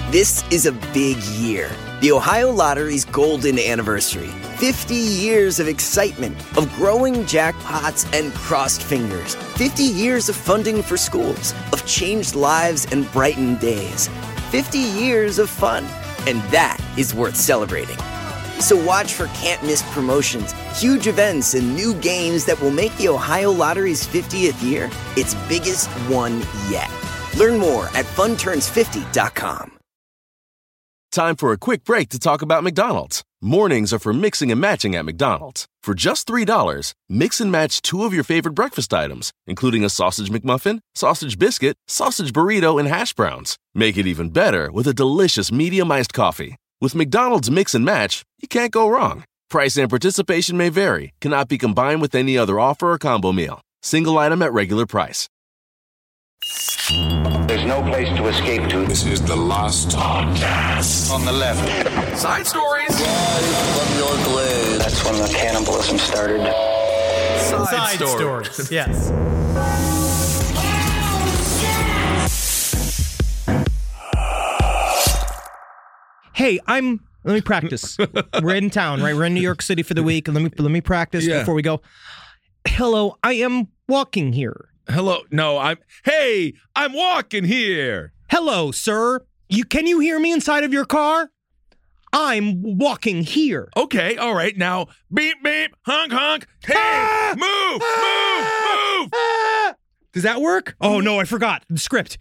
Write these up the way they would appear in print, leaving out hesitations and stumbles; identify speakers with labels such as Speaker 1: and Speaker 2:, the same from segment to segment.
Speaker 1: This is a big year. The Ohio Lottery's golden anniversary. 50 years of excitement, of growing jackpots and crossed fingers. 50 years of funding for schools, of changed lives and brightened days. 50 years of fun. And that is worth celebrating. So watch for can't-miss promotions, huge events, and new games that will make the Ohio Lottery's 50th year its biggest one yet. Learn more at funturns50.com.
Speaker 2: Time for a quick break to talk about McDonald's. Mornings are for mixing and matching at McDonald's. For just $3, mix and match 2 of your favorite breakfast items, including a sausage McMuffin, sausage biscuit, sausage burrito, and hash browns. Make it even better with a delicious medium iced coffee. With McDonald's Mix and Match, you can't go wrong. Price and participation may vary, cannot be combined with any other offer or combo meal. Single item at regular price.
Speaker 3: There's no place to escape to.
Speaker 4: This is the Lost Podcast.
Speaker 3: On the left.
Speaker 4: Side stories.
Speaker 3: From your glade. That's when the cannibalism started.
Speaker 5: Side stories. Yes. Hey, let me practice. We're in town, right? We're in New York City for the week. Let me practice before we go. Hello, I am walking here.
Speaker 4: Hello. No, I'm walking here.
Speaker 5: Hello, sir. Can you hear me inside of your car? I'm walking here.
Speaker 4: Okay, all right. Now, beep, beep, honk, honk. Hey, move.
Speaker 5: Does that work? Oh, no, I forgot. The script.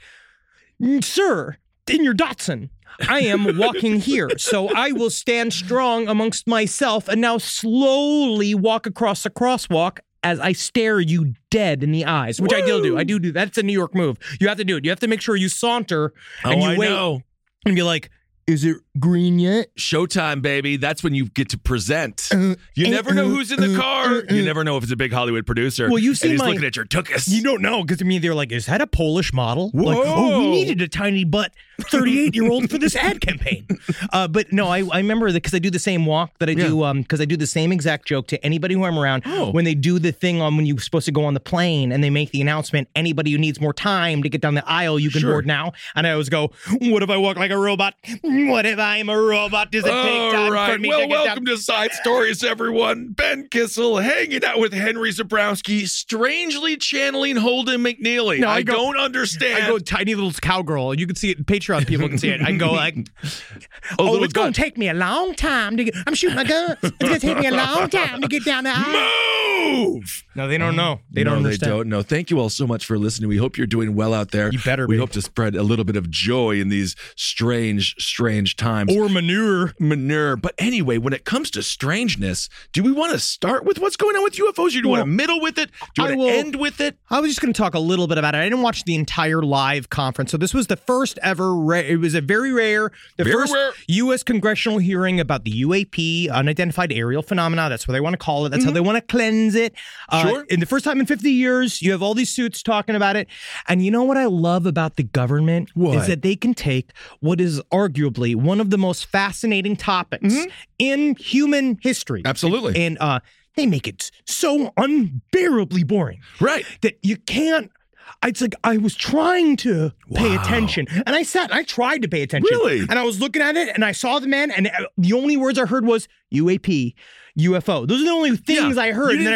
Speaker 5: Sir, in your Datsun, I am walking here, so I will stand strong amongst myself and now slowly walk across the crosswalk as I stare you dead in the eyes, which I do. I do. That's a New York move. You have to do it. You have to make sure you saunter and you wait and be like, is it green yet?
Speaker 4: Showtime, baby. That's when you get to present. You never know who's in the car. You never know if it's a big Hollywood producer.
Speaker 5: Well, you see,
Speaker 4: he's looking at your tuchus.
Speaker 5: You don't know, because to me they're like, is that a Polish model?
Speaker 4: Whoa.
Speaker 5: Like, oh, we needed a tiny butt 38-year-old for this ad campaign. But no, I remember that because I do the same walk that I do, because I do the same exact joke to anybody who I'm around when they do the thing on when you're supposed to go on the plane and they make the announcement, anybody who needs more time to get down the aisle, you can board now. And I always go, what if I walk like a robot? What if I'm a robot? Does it take time for me to get down?
Speaker 4: Welcome to Side Stories, everyone. Ben Kissel hanging out with Henry Zabrowski, strangely channeling Holden McNeely.
Speaker 5: No,
Speaker 4: I don't understand.
Speaker 5: I go tiny little cowgirl. You can see it. Patreon people can see it. I can go like, it's going to take me a long time to get. I'm shooting my gun. It's going to take me a long time to get down the aisle.
Speaker 4: Move!
Speaker 5: No, they don't know. They don't understand.
Speaker 4: They don't know. Thank you all so much for listening. We hope you're doing well out there.
Speaker 5: You better be.
Speaker 4: We hope to spread a little bit of joy in these strange times.
Speaker 5: Or manure.
Speaker 4: But anyway, when it comes to strangeness, do we want to start with what's going on with UFOs? Or do you want to middle with it? Do you want to end with it?
Speaker 5: I was just going to talk a little bit about it. I didn't watch the entire live conference. So this was the first ever, it was a very rare U.S. congressional hearing about the UAP, unidentified aerial phenomena. That's what they want to call it. That's how they want to cleanse it.
Speaker 4: Sure.
Speaker 5: In the first time in 50 years, you have all these suits talking about it. And you know what I love about the government? Is that they can take what is arguably one of the most fascinating topics in human history.
Speaker 4: Absolutely.
Speaker 5: And they make it so unbearably boring.
Speaker 4: Right.
Speaker 5: That you can't. It's like I was trying to pay attention. And I tried to pay attention.
Speaker 4: Really?
Speaker 5: And I was looking at it and I saw the man and the only words I heard was UAP. UFO. Those are the only things I heard. And then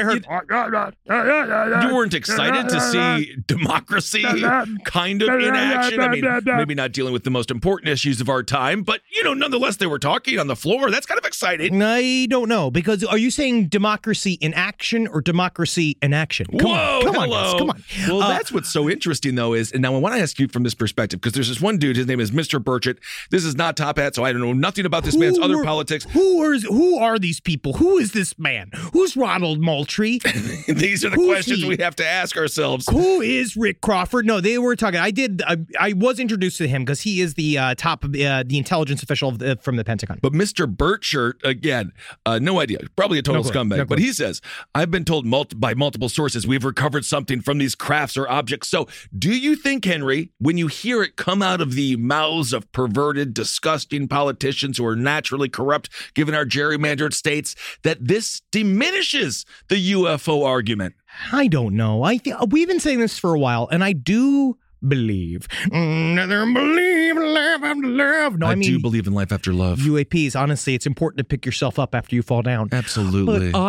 Speaker 5: I heard...
Speaker 4: You weren't excited to see democracy kind of in action? I mean, maybe not dealing with the most important issues of our time, but, nonetheless, they were talking on the floor. That's kind of exciting.
Speaker 5: I don't know, because are you saying democracy in action or democracy in action? Come on, guys, come on.
Speaker 4: Well, that's what's so interesting, though, is, and now I want to ask you from this perspective, because there's this one dude, his name is Mr. Burchett. This is not Top Hat, so I don't know nothing about this man's other politics.
Speaker 5: Who are these people? Who is this man? Who's Ronald Moultrie?
Speaker 4: These are the questions we have to ask ourselves.
Speaker 5: Who is Rick Crawford? No, they were talking. I was introduced to him because he is the top of the intelligence official from the Pentagon.
Speaker 4: But Mr. Burchett, again, no idea. Probably a total scumbag. But he says, I've been told by multiple sources we've recovered something from these crafts or objects. So do you think, Henry, when you hear it come out of the mouths of perverted, disgusting politicians who are naturally corrupt, given our gerrymandered states, that this diminishes the UFO argument?
Speaker 5: I don't know. We've been saying this for a while, and I do believe. Neither believe life after love. No, I mean,
Speaker 4: do believe in life after love.
Speaker 5: UAPs, honestly, it's important to pick yourself up after you fall down.
Speaker 4: Absolutely.
Speaker 5: But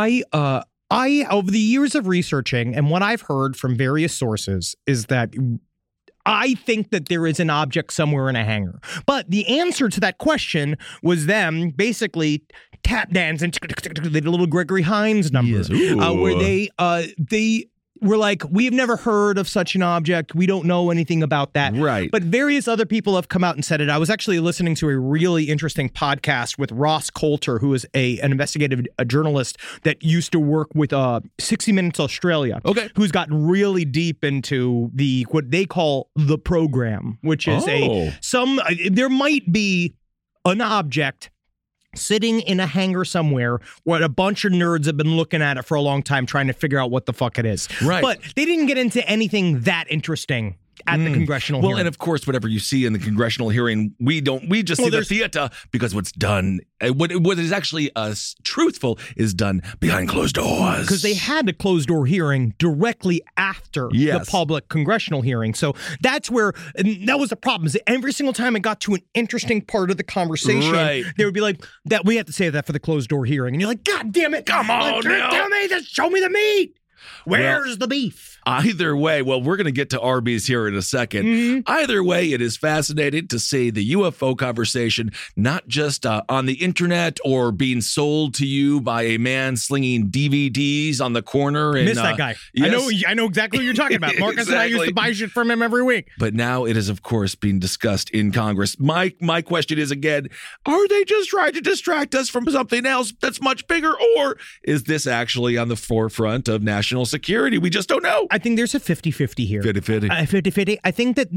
Speaker 5: I, over the years of researching, and what I've heard from various sources is that I think that there is an object somewhere in a hangar. But the answer to that question was them basically tap dancing, the little Gregory Hines number, where they were like, we've never heard of such an object. We don't know anything about that.
Speaker 4: Right.
Speaker 5: But various other people have come out and said it. I was actually listening to a really interesting podcast with Ross Coulter, who is an investigative journalist that used to work with 60 Minutes Australia.
Speaker 4: Okay.
Speaker 5: Who's gotten really deep into what they call the program, which is there might be an object sitting in a hangar somewhere where a bunch of nerds have been looking at it for a long time trying to figure out what the fuck it is.
Speaker 4: Right.
Speaker 5: But they didn't get into anything that interesting at the congressional hearing.
Speaker 4: Well, and of course, whatever you see in the congressional hearing, we just see the theater because what's done, what is actually truthful is done behind closed doors.
Speaker 5: Because they had a closed door hearing directly after the public congressional hearing. So that's where, and that was the problem, is that every single time it got to an interesting part of the conversation, they would be like, that we have to say that for the closed door hearing. And you're like, God damn it.
Speaker 4: Come on now.
Speaker 5: Tell me, just show me the meat. Where's the beef?
Speaker 4: Either way, well, we're going to get to Arby's here in a second.
Speaker 5: Mm-hmm.
Speaker 4: Either way, it is fascinating to see the UFO conversation, not just on the internet or being sold to you by a man slinging DVDs on the corner. And,
Speaker 5: Miss that guy.
Speaker 4: Yes.
Speaker 5: I know exactly what you're talking about. Marcus and I used to buy shit from him every week.
Speaker 4: But now it is, of course, being discussed in Congress. My question is, again, are they just trying to distract us from something else that's much bigger? Or is this actually on the forefront of national security? We just don't know.
Speaker 5: I think there's a 50-50 here.
Speaker 4: 50-50.
Speaker 5: 50-50. I think that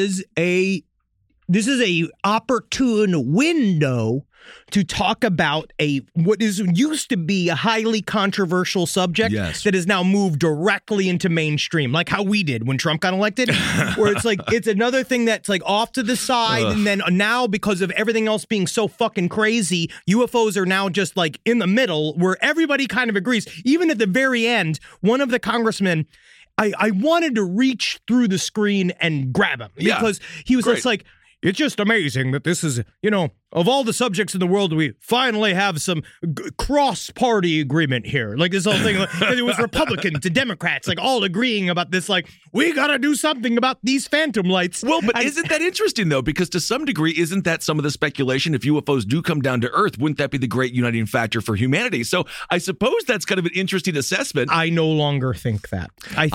Speaker 5: this is a opportune window to talk about what used to be a highly controversial subject that has now moved directly into mainstream, like how we did when Trump got elected, where it's like, it's another thing that's like off to the side. And then now, because of everything else being so fucking crazy, UFOs are now just like in the middle where everybody kind of agrees. Even at the very end, one of the congressmen, I wanted to reach through the screen and grab him because he was just like, it's just amazing that this is, of all the subjects in the world, we finally have some cross-party agreement here. Like this whole thing, it was Republicans and Democrats, like all agreeing about this, like, we got to do something about these phantom lights.
Speaker 4: Well, but isn't that interesting, though? Because to some degree, isn't that some of the speculation? If UFOs do come down to Earth, wouldn't that be the great uniting factor for humanity? So I suppose that's kind of an interesting assessment.
Speaker 5: I no longer think that.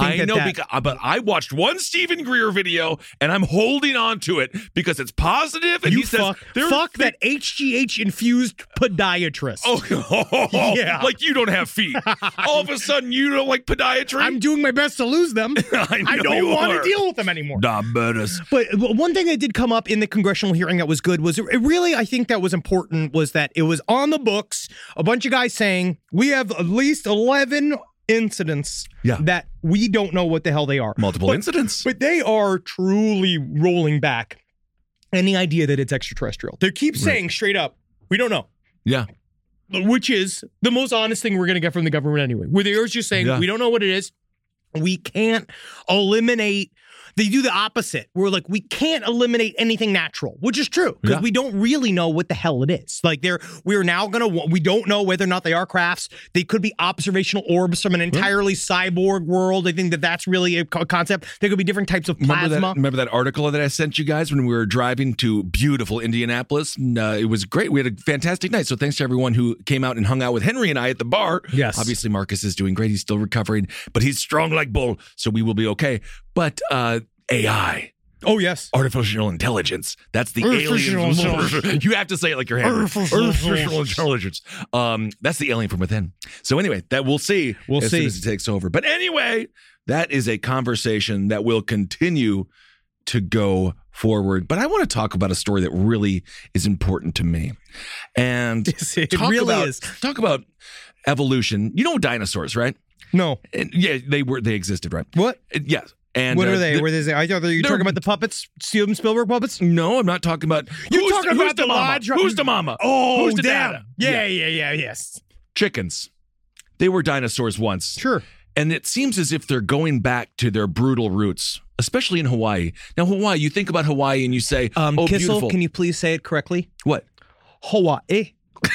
Speaker 4: But I watched one Stephen Greer video, and I'm holding on to it because it's positive, and he says,
Speaker 5: fuck that HGH-infused podiatrist.
Speaker 4: Yeah. Like you don't have feet. All of a sudden, you don't like podiatry?
Speaker 5: I'm doing my best to lose them. I don't want to deal with them anymore.
Speaker 4: Diabetes.
Speaker 5: But one thing that did come up in the congressional hearing that was good was I think that was important, was that it was on the books, a bunch of guys saying, we have at least 11 incidents that we don't know what the hell they are.
Speaker 4: Multiple incidents.
Speaker 5: But they are truly rolling back any idea that it's extraterrestrial. They keep saying straight up, we don't know.
Speaker 4: Yeah.
Speaker 5: Which is the most honest thing we're going to get from the government anyway. Where they're just saying, we don't know what it is. We can't eliminate. They do the opposite. We're like, we can't eliminate anything natural, which is true because we don't really know what the hell it is. Like we don't know whether or not they are crafts. They could be observational orbs from an entirely cyborg world. I think that that's really a concept. There could be different types of plasma.
Speaker 4: Remember that article that I sent you guys when we were driving to beautiful Indianapolis? And, it was great. We had a fantastic night. So thanks to everyone who came out and hung out with Henry and I at the bar.
Speaker 5: Yes.
Speaker 4: Obviously, Marcus is doing great. He's still recovering, but he's strong like bull. So we will be okay. But AI.
Speaker 5: Oh, yes.
Speaker 4: Artificial intelligence. That's the alien. You have to say it like you're Artificial intelligence. That's the alien from within. So anyway, that we'll see as soon as it takes over. But anyway, that is a conversation that will continue to go forward. But I want to talk about a story that really is important to me. And talk about evolution. You know dinosaurs, right?
Speaker 5: No.
Speaker 4: And they existed, right?
Speaker 5: What?
Speaker 4: Yes. And
Speaker 5: what are they? Were they? I thought you talking about the puppets, Steven Spielberg puppets.
Speaker 4: No, I'm not talking about.
Speaker 5: You're talking about the
Speaker 4: mama? Who's the mama?
Speaker 5: Oh,
Speaker 4: who's the
Speaker 5: damn.
Speaker 4: dada?
Speaker 5: Yeah. Yes.
Speaker 4: Chickens. They were dinosaurs once.
Speaker 5: Sure.
Speaker 4: And it seems as if they're going back to their brutal roots, especially in Hawaii. Now, Hawaii, you think about Hawaii and you say,
Speaker 5: Kissel,
Speaker 4: beautiful.
Speaker 5: Can you please say it correctly?
Speaker 4: What?
Speaker 5: Hawaii.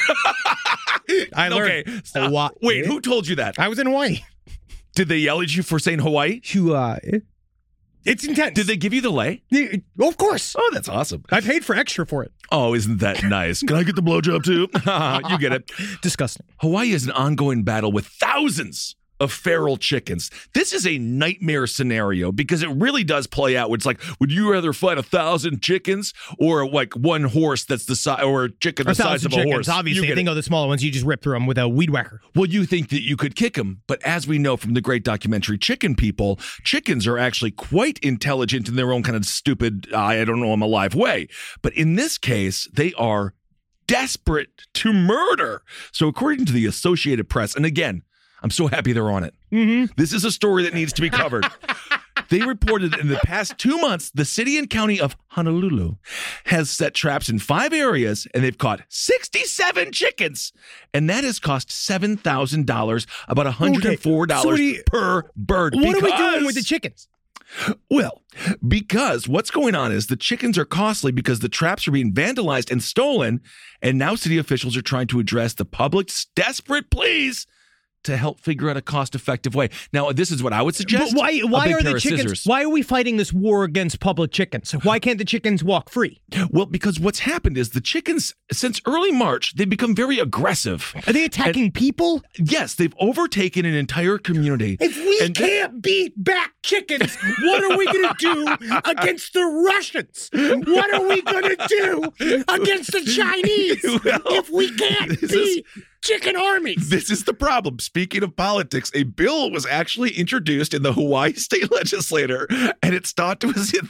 Speaker 5: I learned.
Speaker 4: Okay, stop.
Speaker 5: Hawaii.
Speaker 4: Wait, who told you that?
Speaker 5: I was in Hawaii.
Speaker 4: Did they yell at you for saying Hawaii?
Speaker 5: Hawaii. It's intense.
Speaker 4: Did they give you the lei?
Speaker 5: Of course.
Speaker 4: Oh, that's awesome.
Speaker 5: I paid for extra for it.
Speaker 4: Oh, isn't that nice? Can I get the blowjob too? You get it.
Speaker 5: Disgusting.
Speaker 4: Hawaii is an ongoing battle with thousands of feral chickens. This is a nightmare scenario because it really does play out. It's like, would you rather fight 1,000 chickens or like one horse that's the size, or a chicken the size of a horse?
Speaker 5: Obviously, think of the smaller ones. You just rip through them with a weed whacker.
Speaker 4: Well, you think that you could kick them, but as we know from the great documentary Chicken People, chickens are actually quite intelligent in their own kind of stupid, I don't know, I'm alive way. But in this case, they are desperate to murder. So according to the Associated Press, and again, I'm so happy they're on it. Mm-hmm. This is a story that needs to be covered. They reported that in the past 2 months, the city and county of Honolulu has set traps in 5 areas, and they've caught 67 chickens. And that has cost $7,000, about $104 per bird.
Speaker 5: What are we doing with the chickens?
Speaker 4: Well, because what's going on is the chickens are costly because the traps are being vandalized and stolen, and now city officials are trying to address the public's desperate pleas to help figure out a cost-effective way. Now, this is what I would suggest.
Speaker 5: But why are the chickens? Why are we fighting this war against public chickens? Why can't the chickens walk free?
Speaker 4: Well, because what's happened is the chickens, since early March, they've become very aggressive.
Speaker 5: Are they attacking people?
Speaker 4: Yes, they've overtaken an entire community.
Speaker 5: If we can't beat back chickens, what are we going to do against the Russians? What are we going to do against the Chinese if we can't beat chicken armies?
Speaker 4: This is the problem. Speaking of politics, a bill was actually introduced in the Hawaii state legislature, and it sought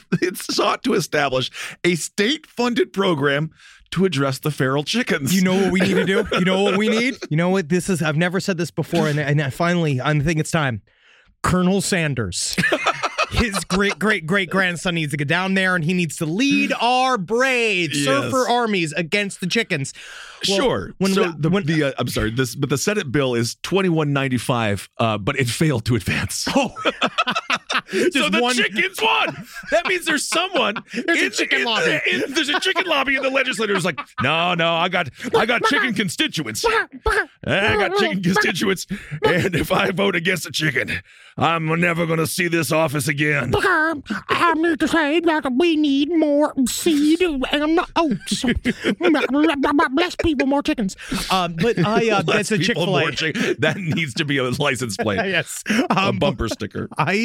Speaker 4: to establish a state-funded program to address the feral chickens.
Speaker 5: You know what we need to do? You know what we need? You know what this is? I've never said this before, and finally, I think it's time. Colonel Sanders. His great-great-great-grandson needs to get down there, and he needs to lead our brave surfer armies against the chickens. Well,
Speaker 4: sure. I'm sorry. But the Senate bill is 2195, but it failed to advance.
Speaker 5: Oh.
Speaker 4: So the chickens won. That means there's someone.
Speaker 5: There's a chicken lobby.
Speaker 4: There's a chicken lobby, and the legislator is like, no, I got chicken constituents. I got chicken constituents, and if I vote against a chicken, I'm never going to see this office again.
Speaker 5: I need to say that we need more seed and oats. Less people, more chickens. That's a Chick-fil-A.
Speaker 4: That needs to be a license plate.
Speaker 5: Yes.
Speaker 4: A bumper sticker.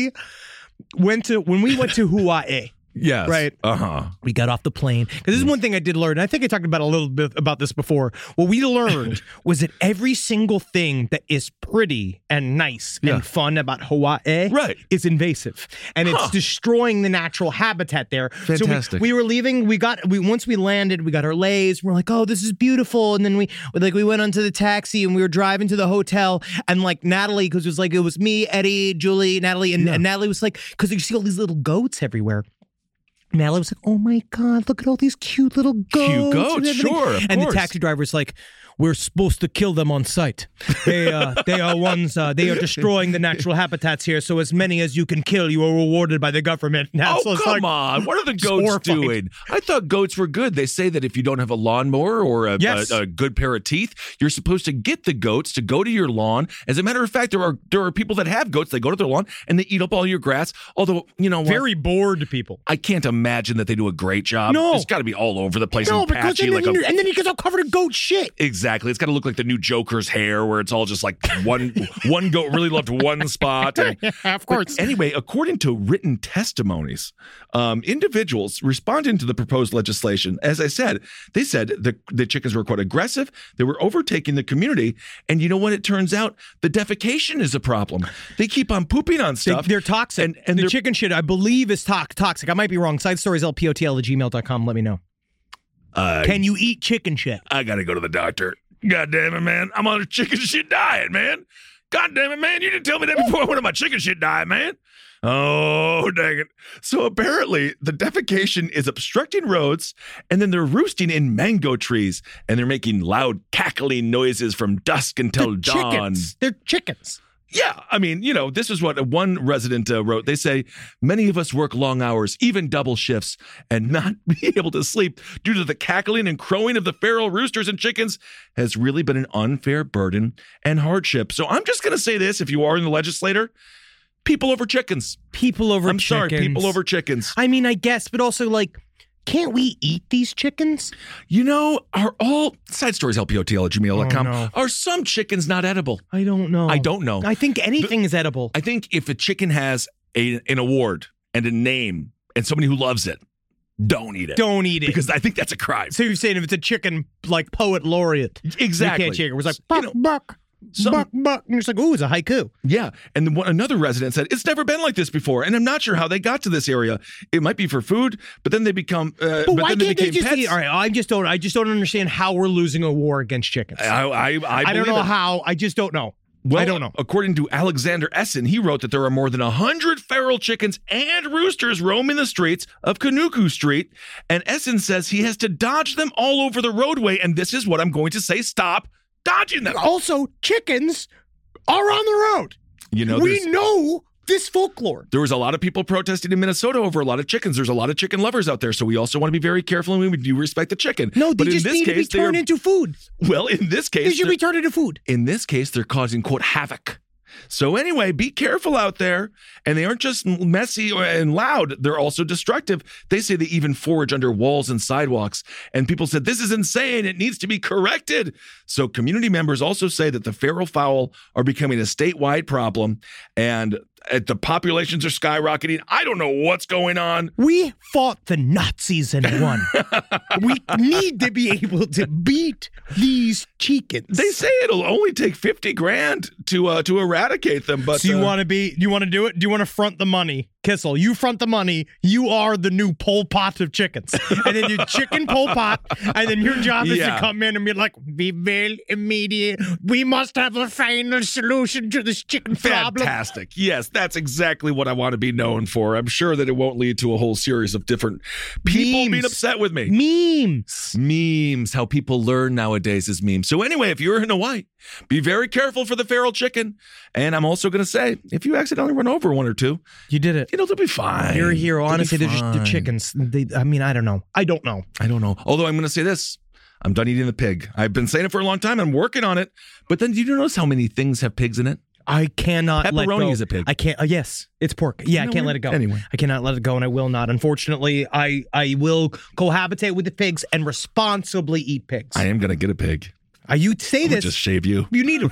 Speaker 5: When we went to Hawaii.
Speaker 4: Yes.
Speaker 5: Right. We got off the plane. Because this is one thing I did learn. And I think I talked about a little bit about this before. What we learned was that every single thing that is pretty and nice and fun about Hawaii is invasive. And it's destroying the natural habitat there.
Speaker 4: Fantastic.
Speaker 5: So we were leaving. Once we landed, we got our leis. We're like, oh, this is beautiful. And then we went onto the taxi and we were driving to the hotel. And like Natalie, because it was me, Eddie, Julie, Natalie. And Natalie was like, because you see all these little goats everywhere. Natalie was like, oh my God, look at all these cute little goats.
Speaker 4: Cute goats, sure.
Speaker 5: And the taxi driver's like, we're supposed to kill them on sight. They are they are destroying the natural habitats here. So as many as you can kill, you are rewarded by the government. Now,
Speaker 4: come on. What are the goats doing? I thought goats were good. They say that if you don't have a lawnmower or a good pair of teeth, you're supposed to get the goats to go to your lawn. As a matter of fact, there are people that have goats. They go to their lawn and they eat up all your grass. Although, you know what?
Speaker 5: Very bored people.
Speaker 4: I can't imagine that they do a great job.
Speaker 5: No.
Speaker 4: It's got to be all over the place
Speaker 5: and
Speaker 4: patchy.
Speaker 5: And then he gets all covered in goat shit.
Speaker 4: Exactly. It's got to look like the new Joker's hair where it's all just like one goat really loved one spot.
Speaker 5: Of course.
Speaker 4: But anyway, according to written testimonies, individuals responding to the proposed legislation, as I said, they said the chickens were quite aggressive. They were overtaking the community. And you know what? It turns out the defecation is a problem. They keep on pooping on stuff.
Speaker 5: They're toxic. And the chicken shit, I believe, is toxic. I might be wrong. Side stories, lpotl@gmail.com. Let me know. Can you eat chicken shit?
Speaker 4: I got to go to the doctor. God damn it, man. I'm on a chicken shit diet, man. God damn it, man. You didn't tell me that before I went on my chicken shit diet, man. Oh, dang it. So apparently the defecation is obstructing roads, and then they're roosting in mango trees, and they're making loud cackling noises from dusk until dawn.
Speaker 5: They're chickens.
Speaker 4: Yeah, I mean, this is what one resident wrote. They say, many of us work long hours, even double shifts, and not be able to sleep due to the cackling and crowing of the feral roosters and chickens has really been an unfair burden and hardship. So I'm just going to say this, if you are in the legislature, people over chickens.
Speaker 5: People over
Speaker 4: I'm
Speaker 5: chickens.
Speaker 4: sorry, people over chickens.
Speaker 5: I mean, I guess, but also, can't we eat these chickens?
Speaker 4: Are all sidestories@lpotl@gmail.com.
Speaker 5: Oh, no.
Speaker 4: Are some chickens not edible?
Speaker 5: I don't know.
Speaker 4: I don't know.
Speaker 5: I think anything is edible.
Speaker 4: I think if a chicken has an award and a name and somebody who loves it, don't eat it.
Speaker 5: Don't eat it.
Speaker 4: Because I think that's a crime.
Speaker 5: So you're saying if it's a chicken, like poet laureate.
Speaker 4: Exactly.
Speaker 5: You can't shake it. It was like, buck, buck. Buck, buck. And it's like, ooh, it's a haiku.
Speaker 4: Yeah. And then another resident said, it's never been like this before. And I'm not sure how they got to this area. It might be for food, but then they become
Speaker 5: but why
Speaker 4: then
Speaker 5: can't they just
Speaker 4: pets.
Speaker 5: eat? All right, I just don't understand how we're losing a war against chickens.
Speaker 4: I
Speaker 5: don't know
Speaker 4: it.
Speaker 5: how. I just don't know.
Speaker 4: Well,
Speaker 5: I don't know.
Speaker 4: According to Alexander Essen, he wrote that there are more than 100 feral chickens and roosters roaming the streets of Kanuku Street. And Essen says he has to dodge them all over the roadway. And this is what I'm going to say. Stop dodging them.
Speaker 5: Also, chickens are on the road. We know this folklore.
Speaker 4: There was a lot of people protesting in Minnesota over a lot of chickens. There's a lot of chicken lovers out there, so we also want to be very careful and we do respect the chicken.
Speaker 5: No, they just need to be turned into food.
Speaker 4: Well, in this case,
Speaker 5: they should be turned into food.
Speaker 4: In this case, they're causing, quote, havoc. So anyway, be careful out there. And they aren't just messy and loud. They're also destructive. They say they even forage under walls and sidewalks. And people said, this is insane. It needs to be corrected. So community members also say that the feral fowl are becoming a statewide problem. And the populations are skyrocketing. I don't know what's going on.
Speaker 5: We fought the Nazis and won. We need to be able to beat these chickens.
Speaker 4: They say it'll only take $50,000 to eradicate them. But
Speaker 5: so you want to do it? Do you want to front the money? Kissel, you front the money. You are the new Pol Pot of chickens. And then you chicken Pol Pot. And then your job is to come in and be like, be very immediate. We must have a final solution to this chicken problem.
Speaker 4: Fantastic. Yes, that's exactly what I want to be known for. I'm sure that it won't lead to a whole series of different people being upset with me. Memes. How people learn nowadays is memes. So anyway, if you're in Hawaii, be very careful for the feral chicken. And I'm also going to say, if you accidentally run over one or two,
Speaker 5: you did it.
Speaker 4: They'll be fine.
Speaker 5: You're a hero. Honestly, they're chickens. I don't know. I don't know.
Speaker 4: Although I'm going to say this. I'm done eating the pig. I've been saying it for a long time. I'm working on it. But then, do you notice how many things have pigs in it?
Speaker 5: I cannot let go.
Speaker 4: Pepperoni is a pig.
Speaker 5: I can't. Yes, it's pork. Yeah, I can't let it go.
Speaker 4: Anyway.
Speaker 5: I cannot let it go, and I will not. Unfortunately, I will cohabitate with the pigs and responsibly eat pigs.
Speaker 4: I am going to get a pig.
Speaker 5: You say this.
Speaker 4: Just shave you.
Speaker 5: You need to.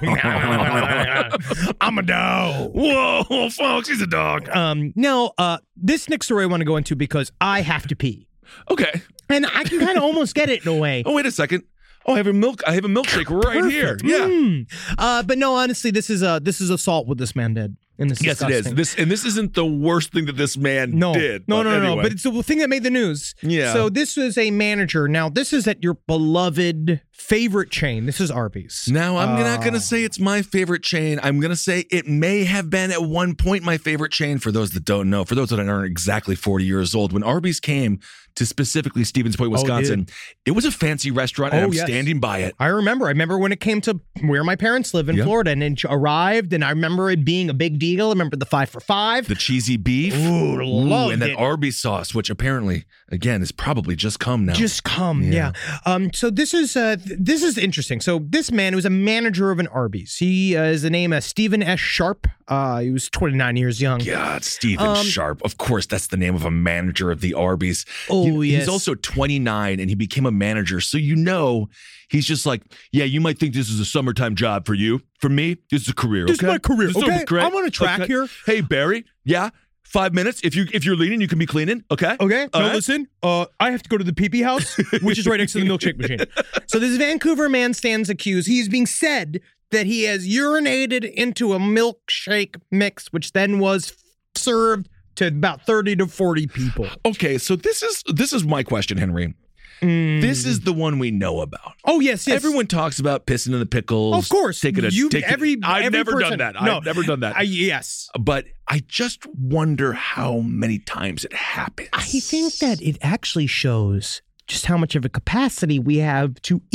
Speaker 5: I'm a dog.
Speaker 4: Whoa, folks, he's a dog.
Speaker 5: This next story I want to go into because I have to pee.
Speaker 4: Okay.
Speaker 5: And I can kind of almost get it in a way.
Speaker 4: Oh, wait a second. Oh, I have a milkshake right here. Yeah.
Speaker 5: But no, honestly, this is assault what this man did. And this
Speaker 4: yes,
Speaker 5: disgusting.
Speaker 4: it is. This isn't the worst thing that this man did.
Speaker 5: No. But it's the thing that made the news.
Speaker 4: Yeah.
Speaker 5: So this was a manager. Now, this is at your beloved favorite chain. This is Arby's.
Speaker 4: Now, I'm not going to say it's my favorite chain. I'm going to say it may have been at one point my favorite chain. For those that don't know, for those that aren't exactly 40 years old, when Arby's came to specifically Stevens Point, Wisconsin, it was a fancy restaurant, and I'm standing by it.
Speaker 5: I remember when it came to where my parents live in Florida, and it arrived, and I remember it being a big deal. I remember the 5 for $5.
Speaker 4: The cheesy beef.
Speaker 5: Ooh,
Speaker 4: and that Arby's sauce, which apparently, again, is probably just come now.
Speaker 5: Yeah. So this is interesting. So this man was a manager of an Arby's. He is the name of Stephen S. Sharp. He was 29 years young.
Speaker 4: God, Stephen Sharp. Of course, that's the name of a manager of the Arby's.
Speaker 5: Oh, yes.
Speaker 4: He's also 29, and he became a manager. So he's just like, yeah, you might think this is a summertime job for you. For me, this is a career.
Speaker 5: This is my career. Okay,
Speaker 4: great.
Speaker 5: I'm on a track here.
Speaker 4: Hey, Barry. Yeah. 5 minutes. If you're leaning, you can be cleaning. Okay.
Speaker 5: Okay. Listen. I have to go to the pee-pee house, which is right next to the milkshake machine. So this Vancouver man stands accused. He's being said that he has urinated into a milkshake mix, which then was served to about 30 to 40 people.
Speaker 4: Okay. So this is my question, Henry. This is the one we know about.
Speaker 5: Oh, yes.
Speaker 4: Everyone talks about pissing in the pickles.
Speaker 5: Of course.
Speaker 4: I've never done that.
Speaker 5: No.
Speaker 4: I've never done that.
Speaker 5: Yes.
Speaker 4: But I just wonder how many times it happens.
Speaker 5: I think that it actually shows just how much of a capacity we have to eat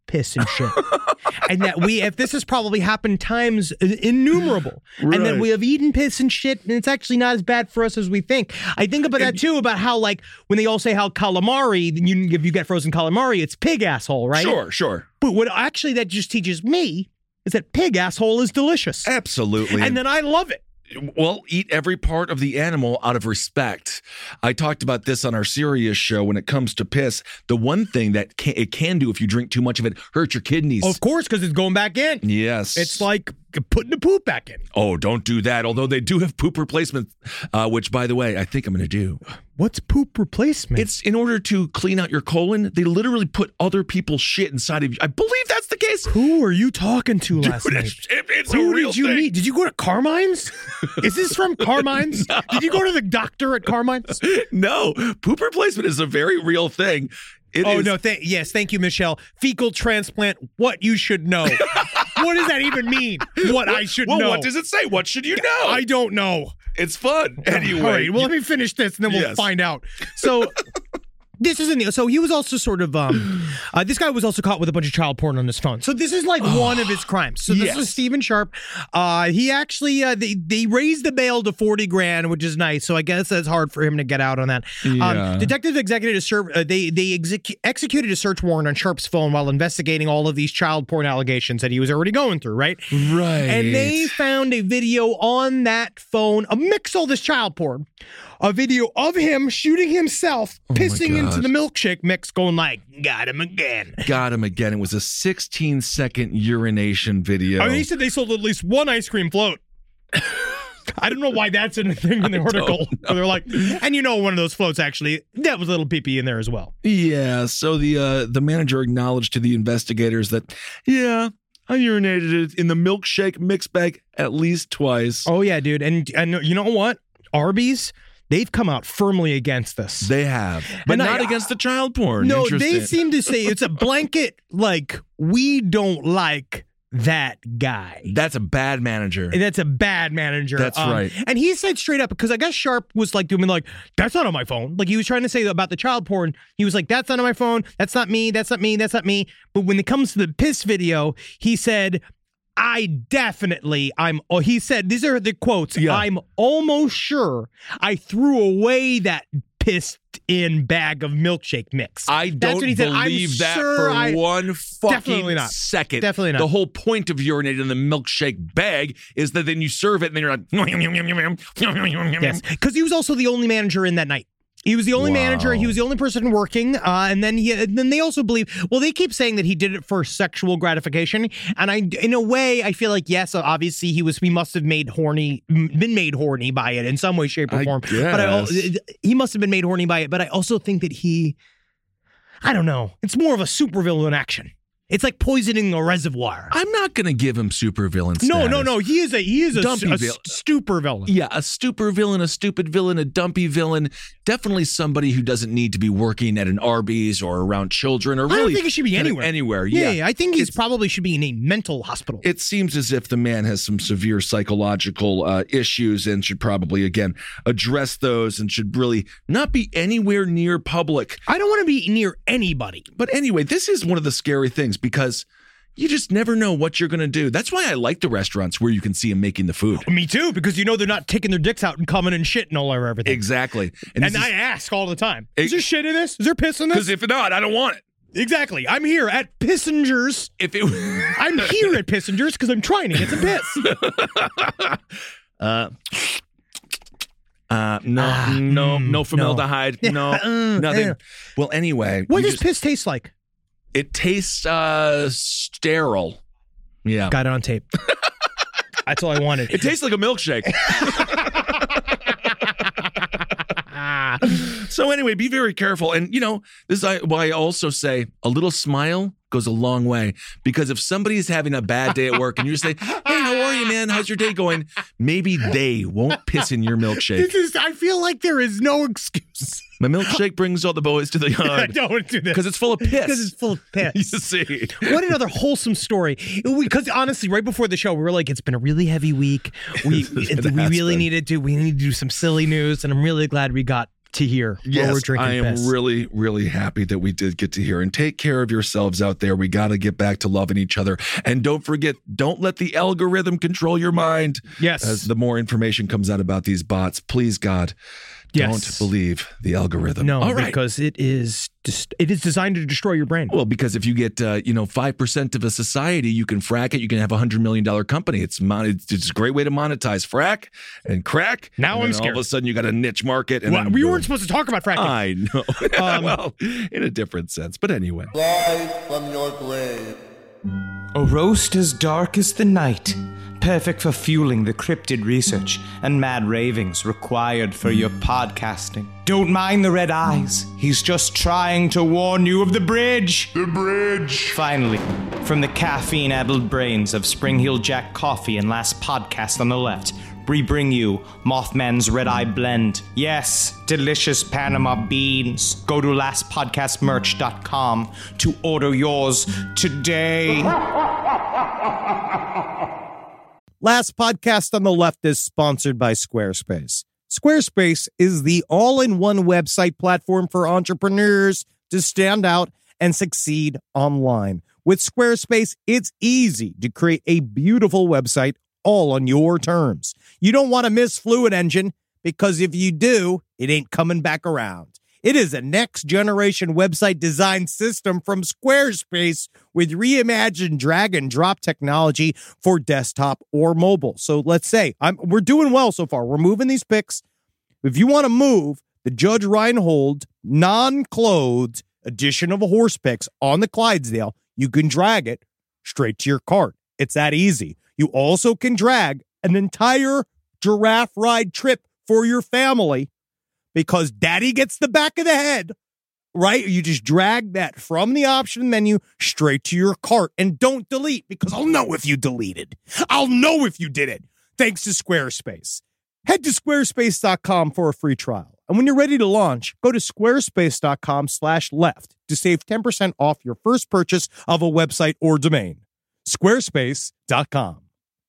Speaker 5: piss and shit. And that if this has probably happened times innumerable, and that we have eaten piss and shit, and it's actually not as bad for us as we think. I think about that too, about how, like, when they all say how calamari, if you get frozen calamari, it's pig asshole, right?
Speaker 4: Sure.
Speaker 5: But what actually that just teaches me is that pig asshole is delicious.
Speaker 4: Absolutely.
Speaker 5: And then I love it.
Speaker 4: Well, eat every part of the animal out of respect. I talked about this on our Sirius show when it comes to piss. The one thing that it can do if you drink too much of it, hurt your kidneys.
Speaker 5: Of course, because it's going back in.
Speaker 4: Yes.
Speaker 5: It's like putting the poop back in.
Speaker 4: Oh, don't do that. Although they do have poop replacement, which, by the way, I think I'm going to do.
Speaker 5: What's poop replacement?
Speaker 4: It's in order to clean out your colon. They literally put other people's shit inside of you. I believe that's the case.
Speaker 5: Who are you talking to last night?
Speaker 4: It's
Speaker 5: Who
Speaker 4: a real
Speaker 5: did you
Speaker 4: thing.
Speaker 5: meet? Did you go to Carmine's? Is this from Carmine's?
Speaker 4: No.
Speaker 5: Did you go to the doctor at Carmine's?
Speaker 4: No, poop replacement is a very real thing.
Speaker 5: Yes, thank you, Michelle. Fecal transplant, what you should know. What does that even mean? What I should know.
Speaker 4: Well, what does it say? What should you know?
Speaker 5: I don't know.
Speaker 4: It's fun. Anyway.
Speaker 5: All right, well, let me finish this, and then we'll find out. So... This is so he was also sort of this guy was also caught with a bunch of child porn on his phone. So this is like one of his crimes. So this is Stephen Sharp. He actually they raised the bail to $40,000, which is nice. So I guess that's hard for him to get out on that. Detectives executed executed a search warrant on Sharp's phone while investigating all of these child porn allegations that he was already going through, right?
Speaker 4: Right.
Speaker 5: And they found a video on that phone amidst all this child porn. A video of him shooting himself, pissing into the milkshake mix, going like, got him again.
Speaker 4: Got him again. It was a 16-second urination video.
Speaker 5: I mean, he said they sold at least one ice cream float. I don't know why that's in the thing in the article. They're like, and one of those floats actually, that was a little pee-pee in there as well.
Speaker 4: Yeah, so the manager acknowledged to the investigators that, I urinated in the milkshake mix bag at least twice.
Speaker 5: Oh, yeah, dude. And you know what? Arby's, they've come out firmly against this.
Speaker 4: They have. But not against the child porn.
Speaker 5: No, they seem to say it's a blanket, like, we don't like that guy.
Speaker 4: That's a bad manager.
Speaker 5: That's a bad manager.
Speaker 4: That's right.
Speaker 5: And he said straight up, because I guess Sharp was like doing like, that's not on my phone. Like he was trying to say about the child porn. He was like, that's not on my phone. That's not me. That's not me. That's not me. But when it comes to the piss video, he said, he said, these are the quotes.
Speaker 4: Yeah.
Speaker 5: I'm almost sure I threw away that pissed in bag of milkshake mix.
Speaker 4: I don't believe that for one fucking second.
Speaker 5: Definitely not.
Speaker 4: The whole point of urinating in the milkshake bag is that then you serve it and then you're like,
Speaker 5: yes, because he was also the only manager in that night. He was the only manager. He was the only person working. And then they also believe, well, they keep saying that he did it for sexual gratification. And in a way, I feel like, yes, obviously he must have been made horny by it in some way, shape, or form. But he must have been made horny by it. But I also think that I don't know. It's more of a supervillain action. It's like poisoning a reservoir.
Speaker 4: I'm not going to give him supervillain status.
Speaker 5: No. He is a
Speaker 4: Dumpy
Speaker 5: stupor villain.
Speaker 4: Yeah, a stupor villain, a stupid villain, a dumpy villain. Definitely somebody who doesn't need to be working at an Arby's or around children or really.
Speaker 5: I don't think he should be anywhere.
Speaker 4: Anywhere,
Speaker 5: yeah. I think he's probably should be in a mental hospital.
Speaker 4: It seems as if the man has some severe psychological issues and should probably, again, address those and should really not be anywhere near public.
Speaker 5: I don't want to be near anybody.
Speaker 4: But anyway, this is one of the scary things because you just never know what you're going to do. That's why I like the restaurants where you can see them making the food.
Speaker 5: Me too, because they're not taking their dicks out and coming and shitting all over everything.
Speaker 4: Exactly.
Speaker 5: And I ask all the time, is there shit in this? Is there piss in this?
Speaker 4: Because if not, I don't want it.
Speaker 5: Exactly. I'm here at Pissingers. I'm here at Pissingers because I'm trying to get some piss.
Speaker 4: No formaldehyde. No, nothing. Well, anyway.
Speaker 5: What does piss taste like?
Speaker 4: It tastes sterile. Yeah.
Speaker 5: Got it on tape. That's all I wanted.
Speaker 4: It tastes like a milkshake. So anyway, be very careful. And, this is why I also say a little smile goes a long way. Because if somebody is having a bad day at work and you say, hey, how are you, man? How's your day going? Maybe they won't piss in your milkshake.
Speaker 5: I feel like there is no excuse.
Speaker 4: My milkshake brings all the boys to the yard.
Speaker 5: I don't do this.
Speaker 4: Because it's full of piss.
Speaker 5: Because it's full of piss.
Speaker 4: You see.
Speaker 5: What another wholesome story. Because honestly, right before the show, we were like, it's been a really heavy week. We need to do some silly news. And I'm really glad we got to hear while we're drinking
Speaker 4: I am
Speaker 5: piss.
Speaker 4: really, really happy that we did get to hear. And take care of yourselves out there. We got to get back to loving each other. And don't forget, don't let the algorithm control your mind.
Speaker 5: Yes.
Speaker 4: As the more information comes out about these bots, please, God, don't believe the algorithm.
Speaker 5: No,
Speaker 4: all right.
Speaker 5: because it is designed to destroy your brain.
Speaker 4: Well, because if you get 5% of a society, you can frack it. You can have a $100 million company. It's a great way to monetize frack and crack.
Speaker 5: Now I'm scared.
Speaker 4: All of a sudden, you got a niche market. And
Speaker 5: we weren't supposed to talk about fracking.
Speaker 4: I know. Well, in a different sense, but anyway.
Speaker 3: Rise from your grave.
Speaker 6: A roast as dark as the night, perfect for fueling the cryptid research and mad ravings required for your podcasting. Don't mind the red eyes, he's just trying to warn you of the bridge. The bridge! Finally, from the caffeine-addled brains of Spring Heel Jack Coffee and Last Podcast on the Left, we bring you Mothman's Red Eye Blend. Yes, delicious Panama beans. Go to lastpodcastmerch.com to order yours today.
Speaker 7: Last Podcast on the Left is sponsored by Squarespace. Squarespace is the all-in-one website platform for entrepreneurs to stand out and succeed online. With Squarespace, it's easy to create a beautiful website all on your terms. You don't want to miss Fluid Engine, because if you do, it ain't coming back around. It is a next-generation website design system from Squarespace with reimagined drag-and-drop technology for desktop or mobile. So let's say, we're doing well so far. We're moving these pics. If you want to move the Judge Reinhold non-clothed edition of a horse picks on the Clydesdale, you can drag it straight to your cart. It's that easy. You also can drag an entire giraffe ride trip for your family, because daddy gets the back of the head, right? You just drag that from the option menu straight to your cart, and don't delete, because I'll know if you deleted. I'll know if you did it. Thanks to Squarespace. Head to squarespace.com for a free trial. And when you're ready to launch, go to squarespace.com/left to save 10% off your first purchase of a website or domain. Squarespace.com.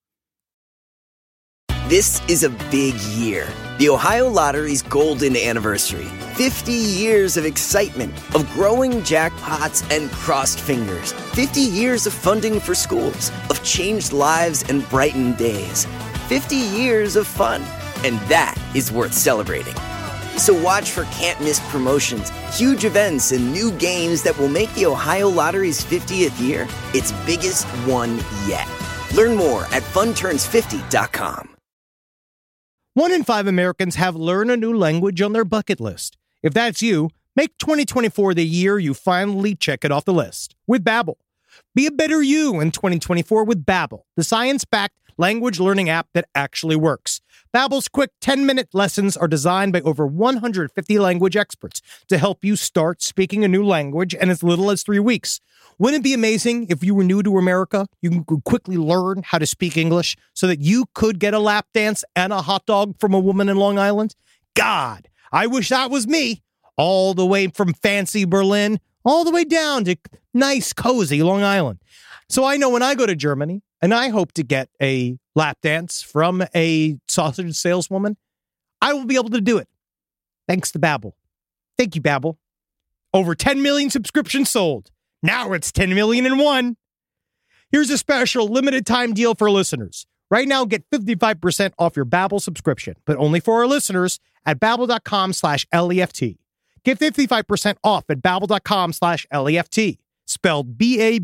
Speaker 1: This is a big year. The Ohio Lottery's golden anniversary. 50 years of excitement, of growing jackpots and crossed fingers. 50 years of funding for schools, of changed lives and brightened days. 50 years of fun, and that is worth celebrating. So watch for can't-miss promotions, huge events, and new games that will make the Ohio Lottery's 50th year its biggest one yet. Learn more at funturns50.com.
Speaker 7: 1 in 5 Americans have learned a new language on their bucket list. If that's you, make 2024 the year you finally check it off the list with Babbel. Be a better you in 2024 with Babbel, the science-backed language learning app that actually works. Babbel's quick 10-minute lessons are designed by over 150 language experts to help you start speaking a new language in as little as 3 weeks. Wouldn't it be amazing if you were new to America, you could quickly learn how to speak English so that you could get a lap dance and a hot dog from a woman in Long Island? God, I wish that was me. All the way from fancy Berlin, all the way down to nice, cozy Long Island. So I know when I go to Germany and I hope to get a lap dance from a sausage saleswoman, I will be able to do it. Thanks to Babbel. Thank you, Babbel. Over 10 million subscriptions sold. Now it's 10 million and one. Here's a special limited time deal for listeners. Right now, get 55% off your Babbel subscription, but only for our listeners at babbel.com/LEFT. Get 55% off at babbel.com/LEFT. Spelled